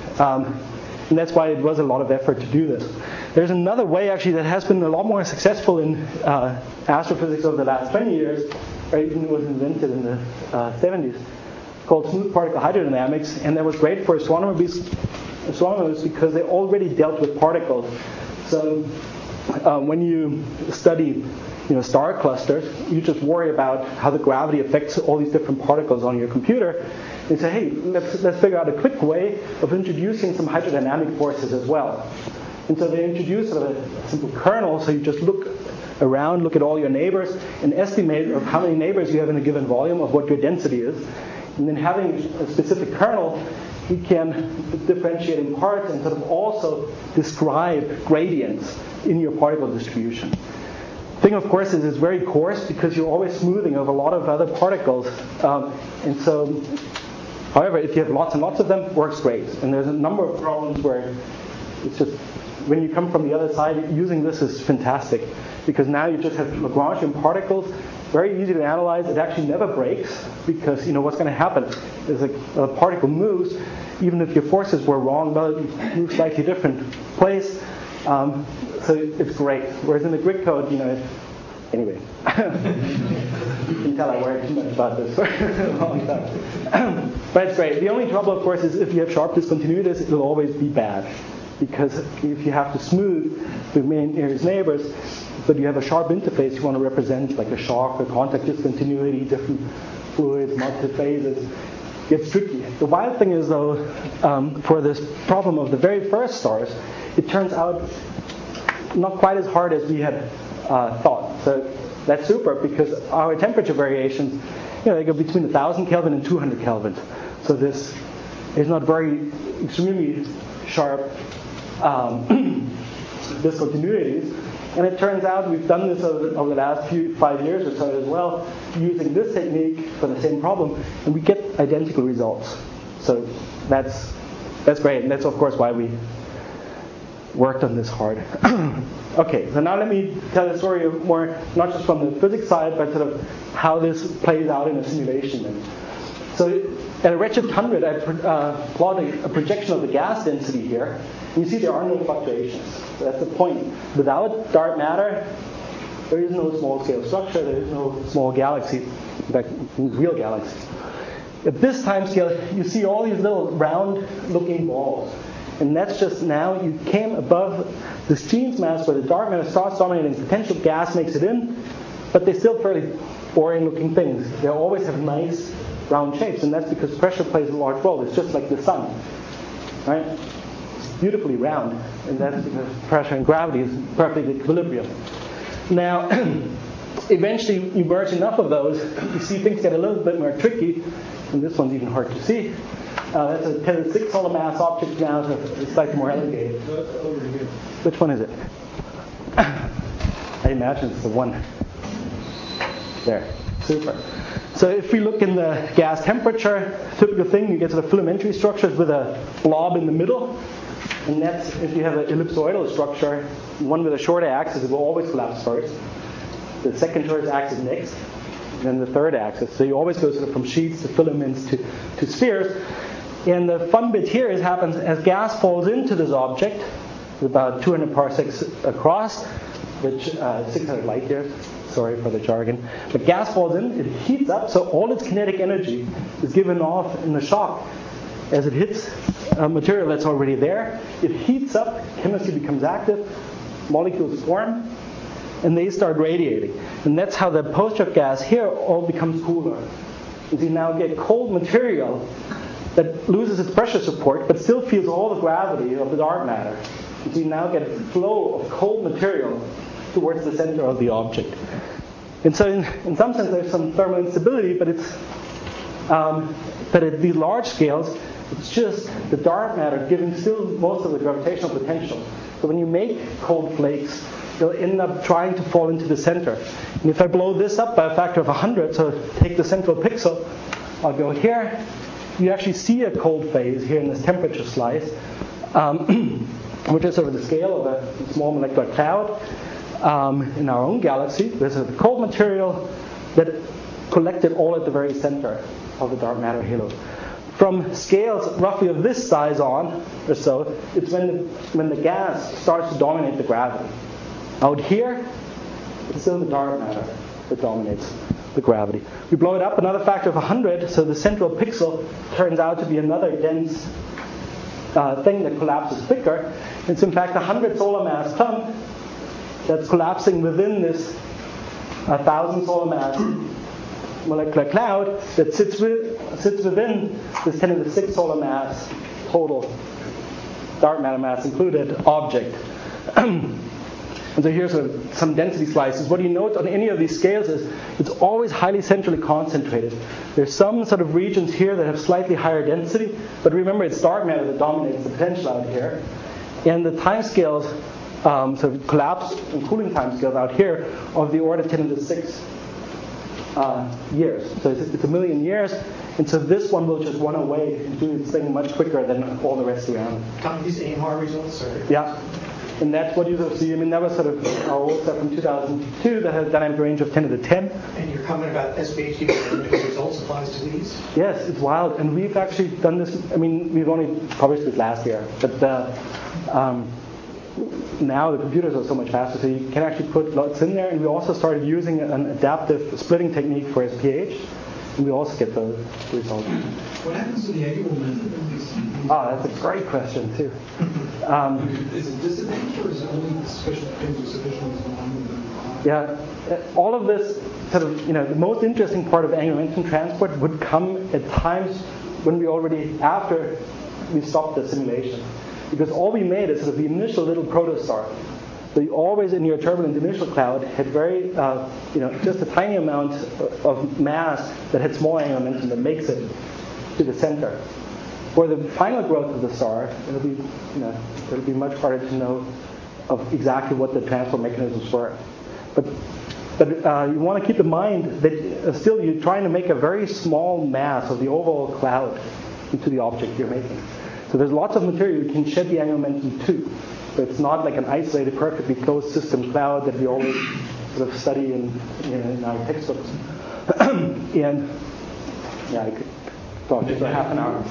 And that's why it was a lot of effort to do this. There's another way actually that has been a lot more successful in astrophysics over the last 20 years, or even it was invented in the 70s, called smooth particle hydrodynamics, and that was great for astronomers because they already dealt with particles. So when you study star clusters, you just worry about how the gravity affects all these different particles on your computer, and say, hey, let's figure out a quick way of introducing some hydrodynamic forces as well. And so they introduced a simple kernel, so you just look around, look at all your neighbors, and estimate of how many neighbors you have in a given volume of what your density is. And then having a specific kernel, we can differentiate in parts and sort of also describe gradients in your particle distribution. The thing, of course, is it's very coarse because you're always smoothing of a lot of other particles. And so, however, if you have lots and lots of them, it works great. And there's a number of problems where it's just, when you come from the other side, using this is fantastic. Because now you just have Lagrangian particles, very easy to analyze. It actually never breaks because, what's going to happen is a particle moves. Even if your forces were wrong, well, it moves slightly different place. So it's great. Whereas in the grid code, anyway. You can tell I worried too much about this for a long time. But it's great. The only trouble, of course, is if you have sharp discontinuities, it'll always be bad. Because if you have to smooth the main nearest neighbors, but you have a sharp interface, you want to represent like a shock or contact discontinuity, different fluids, multi-phases. Gets tricky. The wild thing is, though, for this problem of the very first stars, it turns out not quite as hard as we had thought. So that's super, because our temperature variations, they go between 1,000 Kelvin and 200 Kelvin. So this is not very extremely sharp discontinuities. And it turns out we've done this over the last 5 years or so as well, using this technique for the same problem, and we get identical results. So that's great, and that's of course why we worked on this hard. Okay, so now let me tell the story more, not just from the physics side, but sort of how this plays out in a simulation. So at a redshift 100, I plotted a projection of the gas density here. And you see there are no fluctuations. So that's the point. Without dark matter, there is no small-scale structure. There is no small galaxy. In fact, real galaxies. At this time scale, you see all these little round-looking balls. And that's just now you came above this Jeans mass where the dark matter starts dominating. Potential gas makes it in, but they're still fairly boring-looking things. They always have nice round shapes, and that's because pressure plays a large role. It's just like the sun, right? It's beautifully round, and that's because pressure and gravity is perfect equilibrium. Now, eventually you merge enough of those, you see things get a little bit more tricky, and this one's even hard to see. That's a 10 to the 6 solar mass object now, so it's slightly more elongated. Which one is it? I imagine it's the one. There. Super. So if we look in the gas temperature, typical thing, you get sort of filamentary structures with a blob in the middle. And that's, if you have an ellipsoidal structure, one with a shorter axis, it will always collapse first. The second shortest axis next, and then the third axis. So you always go sort of from sheets to filaments to spheres. And the fun bit here is happens as gas falls into this object, it's about 200 parsecs across, which 600 light years. Sorry for the jargon. But gas falls in, it heats up, so all its kinetic energy is given off in the shock as it hits a material that's already there. It heats up, chemistry becomes active, molecules form, and they start radiating. And that's how the post-drift gas here all becomes cooler. As you now get cold material that loses its pressure support, but still feels all the gravity of the dark matter. And so you now get a flow of cold material towards the center of the object. And so in some sense there's some thermal instability, but at these large scales, it's just the dark matter giving still most of the gravitational potential. So when you make cold flakes, they'll end up trying to fall into the center. And if I blow this up by a factor of 100, so take the central pixel, I'll go here, you actually see a cold phase here in this temperature slice, which is sort of the scale of a small molecular cloud. In our own galaxy, there's a cold material that collected all at the very center of the dark matter halo. From scales roughly of this size on, or so, it's when the gas starts to dominate the gravity. Out here, it's still the dark matter that dominates the gravity. We blow it up another factor of 100, so the central pixel turns out to be another dense thing that collapses quicker. It's in fact a 100 solar mass clump that's collapsing within this 1,000 solar mass molecular cloud that sits within this 10 to the 6 solar mass total dark matter mass included object. And so here's some density slices. What you note on any of these scales is it's always highly centrally concentrated. There's some sort of regions here that have slightly higher density, but remember it's dark matter that dominates the potential out here. And the time scales, sort of collapse and cooling time scales out here of the order 10 to the 6 years. So it's a million years. And so this one will just run away and do its thing much quicker than all the rest around. Tom, these AMR results are... Yeah. And that's what you see. I mean, that was sort of our old stuff from 2002 that had a dynamic range of 10 to the 10. And your comment about SPH results applies to these? Yes, it's wild. And we've actually done this. I mean, we've only published this last year. But now the computers are so much faster, so you can actually put lots in there. And we also started using an adaptive splitting technique for SPH. And we also get those results. What happens to the angular method? That's a great question, too. Is it disadvantaged, or is it only sufficient things are sufficiently aligned? Yeah, all of this sort of, the most interesting part of angular momentum transport would come at times when we already, after we stopped the simulation. Because all we made is sort of the initial little protostar. So you always in your turbulent initial cloud had very, just a tiny amount of mass that had small angular momentum that makes it to the center. For the final growth of the star, it'll be much harder to know of exactly what the transport mechanisms were. But you want to keep in mind that still you're trying to make a very small mass of the overall cloud into the object you're making. So there's lots of material you can shed the angular momentum to. So it's not like an isolated, perfectly closed system cloud that we always sort of study in our textbooks. And yeah, talk for half an hour.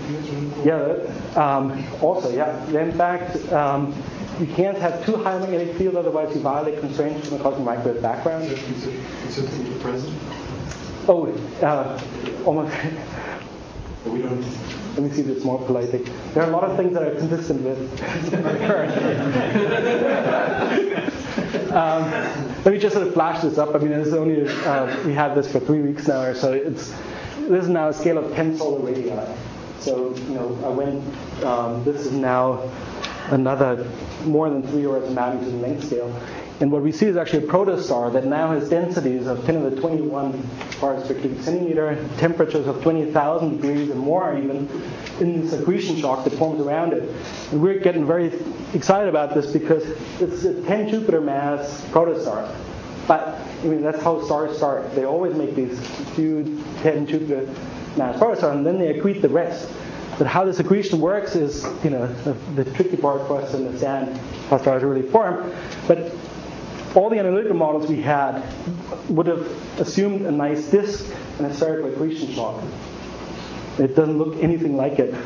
Yeah, also, yeah. In fact, you can't have too high magnetic field, otherwise you violate constraints from the cosmic microwave background. Consistent with the present? Oh, almost. We don't. Let me see if it's more polite. There are a lot of things that are consistent with current. Let me just sort of flash this up. I mean, it's only we had this for 3 weeks now or so. This is now a scale of 10 solar radii. So I went. This is now another more than 3 orders of magnitude in length scale. And what we see is actually a protostar that now has densities of 10 to the 21 parts per cubic centimeter, temperatures of 20,000 degrees and more even, in this accretion shock that forms around it. And we're getting very excited about this because it's a 10 Jupiter mass protostar. But, I mean, that's how stars start. They always make these huge 10 Jupiter mass protostars, and then they accrete the rest. But how this accretion works is, the tricky part for us to understand how stars really form. But all the analytical models we had would have assumed a nice disk and a spherical accretion shock. It doesn't look anything like it.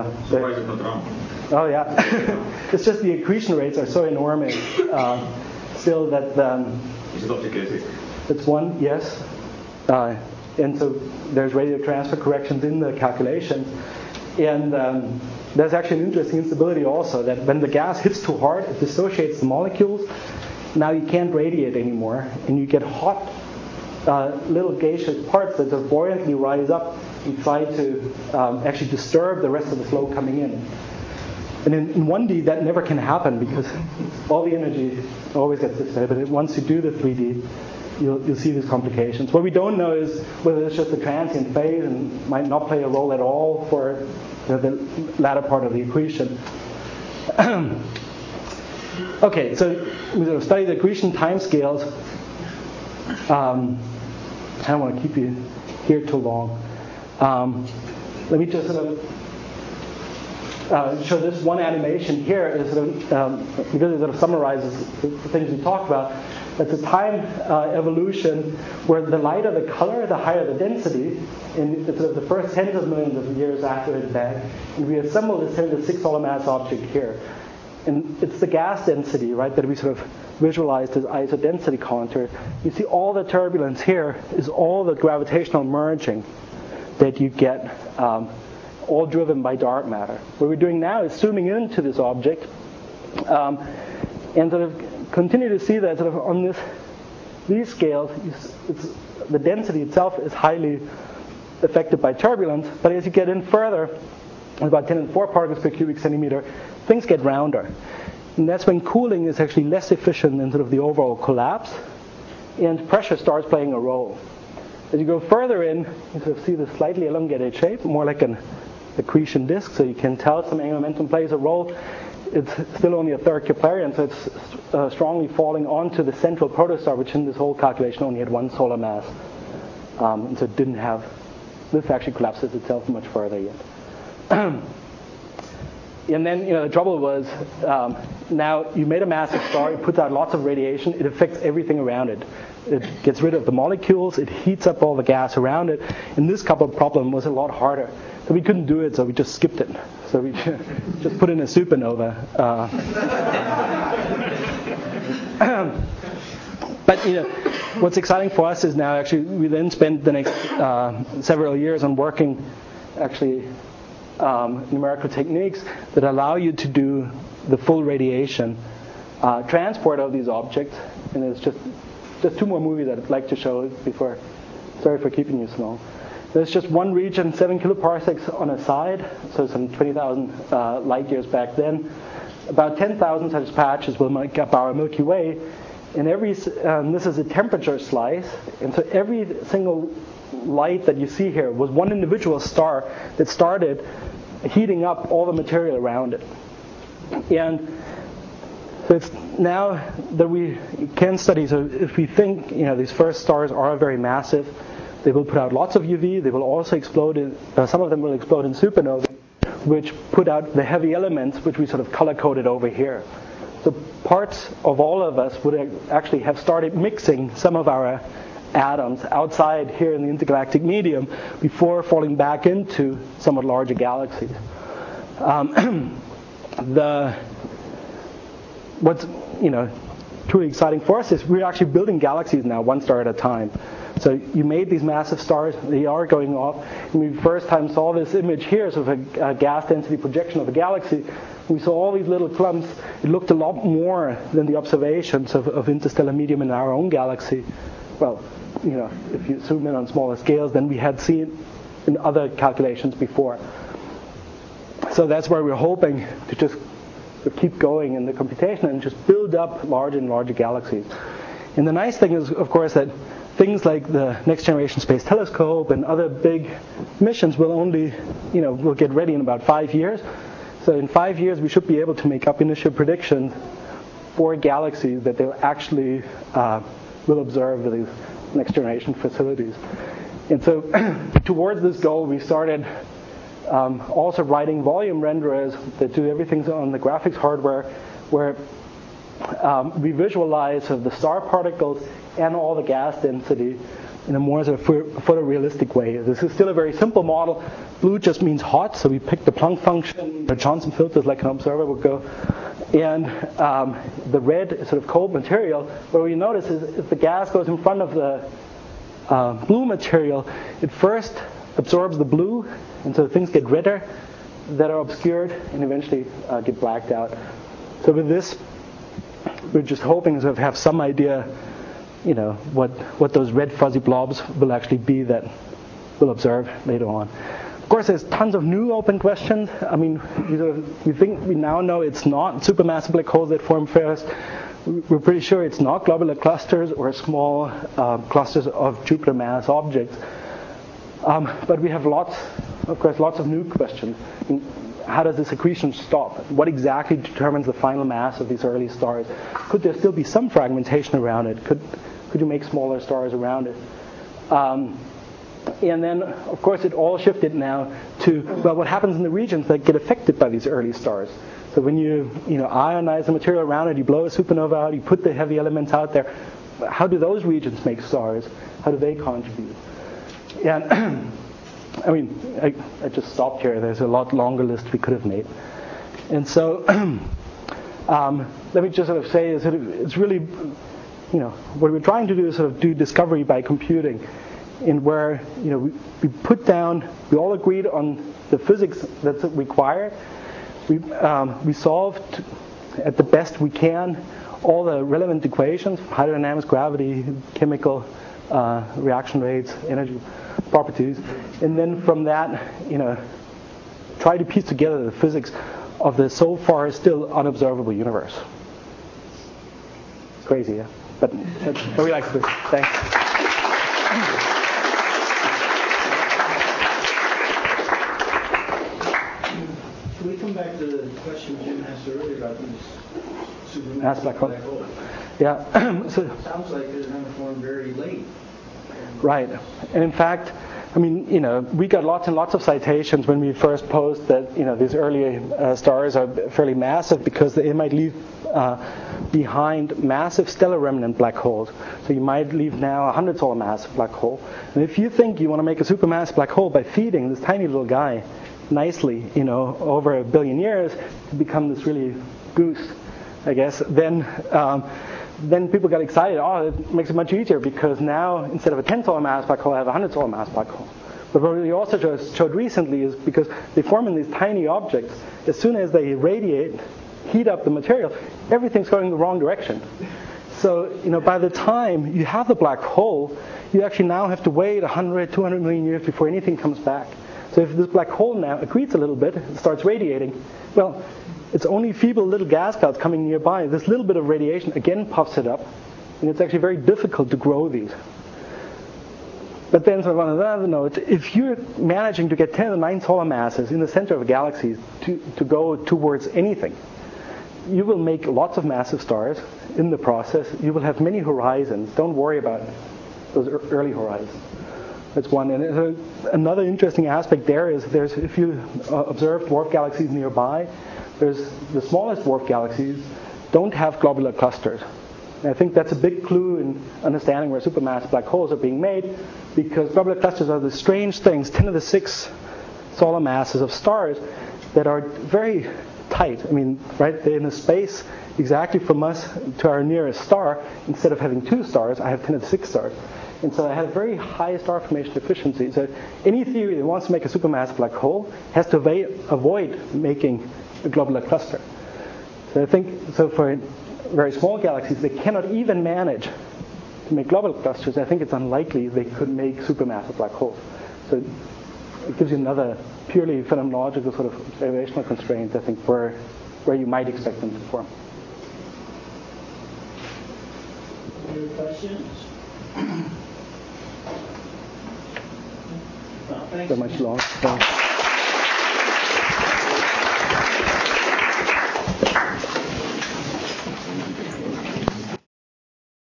Oh yeah, it's just the accretion rates are so enormous still that. Is it optic-ASIC? It's one, yes. And so there's radio transfer corrections in the calculations. And there's actually an interesting instability also, that when the gas hits too hard, it dissociates the molecules. Now you can't radiate anymore, and you get hot little gaseous parts that buoyantly rise up and try to actually disturb the rest of the flow coming in. And in 1D, that never can happen because all the energy always gets dissipated. But once you do the 3D, you'll see these complications. What we don't know is whether it's just a transient phase and might not play a role at all for the latter part of the accretion. Okay, so we sort of study the accretion timescales. I don't want to keep you here too long. Let me just sort of show this one animation here is sort of, because it sort of summarizes the things we talked about. It's a time evolution where the lighter the color, the higher the density, and it's sort of the first tens of millions of years after Big Bang. And we assemble this 10 to the 6 solar mass object here. And it's the gas density, right, that we sort of visualized as isodensity contour. You see all the turbulence here is all the gravitational merging that you get, all driven by dark matter. What we're doing now is zooming into this object and sort of continue to see that sort of on these scales, the density itself is highly affected by turbulence. But as you get in further, about 10 to the 4 particles per cubic centimeter, things get rounder. And that's when cooling is actually less efficient in sort of the overall collapse, and pressure starts playing a role. As you go further in, you sort of see the slightly elongated shape, more like an accretion disk, so you can tell some angular momentum plays a role. It's still only a third Keplerian, so it's strongly falling onto the central protostar, which in this whole calculation only had 1 solar mass. And so it didn't have, this actually collapses itself much further yet. And then, the trouble was, now you made a massive star, it puts out lots of radiation, it affects everything around it. It gets rid of the molecules, it heats up all the gas around it, and this couple of problem was a lot harder. So we couldn't do it, so we just skipped it. So we just put in a supernova. But what's exciting for us is now actually we then spent the next several years on working actually numerical techniques that allow you to do the full radiation transport of these objects. And it's just 2 more movies that I'd like to show before. Sorry for keeping you so long. There's just one region, 7 kiloparsecs on a side, so some 20,000 light years back then. About 10,000 such patches will make up our Milky Way. And this is a temperature slice, and so every single light that you see here was one individual star that started heating up all the material around it. And so it's now that we can study, so if we think these first stars are very massive, they will put out lots of UV, they will also explode some of them will explode in supernovae, which put out the heavy elements which we sort of color-coded over here. So parts of all of us would actually have started mixing some of our atoms outside here in the intergalactic medium before falling back into somewhat larger galaxies. What's truly exciting for us is we're actually building galaxies now, one star at a time. So you made these massive stars, they are going off. When we first time saw this image here, sort of a gas density projection of a galaxy, we saw all these little clumps. It looked a lot more than the observations of interstellar medium in our own galaxy. Well, if you zoom in on smaller scales than we had seen in other calculations before. So that's where we're hoping to just keep going in the computation and just build up larger and larger galaxies. And the nice thing is, of course, that things like the Next Generation Space Telescope and other big missions will only, will get ready in about 5 years. So in 5 years, we should be able to make up initial predictions for galaxies that they'll actually will observe these next generation facilities. And so towards this goal, we started also writing volume renderers that do everything on the graphics hardware, where we visualize the star particles and all the gas density in a more sort of photorealistic way. This is still a very simple model. Blue just means hot, so we pick the Planck function. The Johnson filters, like an observer would go. And the red is sort of cold material. What we notice is if the gas goes in front of the blue material, it first absorbs the blue, and so things get redder that are obscured and eventually get blacked out. So with this, we're just hoping to have some idea, what those red fuzzy blobs will actually be that we'll observe later on. Of course, there's tons of new open questions. I mean, we think we now know it's not supermassive black holes that form first. We're pretty sure it's not globular clusters or small clusters of Jupiter mass objects. But we have lots of new questions. How does this accretion stop? What exactly determines the final mass of these early stars? Could there still be some fragmentation around it? Could you make smaller stars around it? And then, of course, it all shifted now to, what happens in the regions that get affected by these early stars? So when you ionize the material around it, you blow a supernova out, you put the heavy elements out there, how do those regions make stars? How do they contribute? And I mean, I just stopped here. There's a lot longer list we could have made. And so let me just sort of say it's really, what we're trying to do is sort of do discovery by computing, in where, we all agreed on the physics that's required. We solved at the best we can all the relevant equations, hydrodynamics, gravity, chemical reaction rates, energy properties, and then from that, try to piece together the physics of the so far still unobservable universe. It's crazy, yeah? But that's what we like to do. Thanks. Can we come back to the question Jim asked earlier about these supermassive black holes? Yeah. So it sounds like they're going to form very late. Right. And in fact, I mean, we got lots and lots of citations when we first posed that, these early stars are fairly massive because they might leave behind massive stellar remnant black holes. So you might leave now 100 solar mass black hole. And if you think you want to make a supermassive black hole by feeding this tiny little guy nicely, over 1 billion years to become this really goose, I guess, then people got excited. Oh, it makes it much easier because now instead of a 10 solar mass black hole, I have a 100 solar mass black hole. But what we also just showed recently is because they form in these tiny objects, as soon as they radiate, heat up the material, everything's going the wrong direction. So, by the time you have the black hole, you actually now have to wait 100, 200 million years before anything comes back. So if this black hole now accretes a little bit, it starts radiating, well, it's only feeble little gas clouds coming nearby. This little bit of radiation again puffs it up, and it's actually very difficult to grow these. But then, on another note, if you're managing to get 10 to the 9 solar masses in the center of a galaxy to go towards anything, you will make lots of massive stars in the process. You will have many horizons. Don't worry about those early horizons. That's one. And another interesting aspect there is if you observe dwarf galaxies nearby, the smallest dwarf galaxies don't have globular clusters. And I think that's a big clue in understanding where supermassive black holes are being made, because globular clusters are the strange things, 10 to the 6 solar masses of stars that are very tight. I mean, right, they're in a space exactly from us to our nearest star. Instead of having 2 stars, I have 10 to the 6 stars. And so I have very high star formation efficiency. So any theory that wants to make a supermassive black hole has to avoid making a globular cluster. So I think, so for very small galaxies, they cannot even manage to make globular clusters. I think it's unlikely they could make supermassive black holes. So it gives you another purely phenomenological sort of observational constraint, I think, where you might expect them to form. Any questions? Well, thanks. So much long.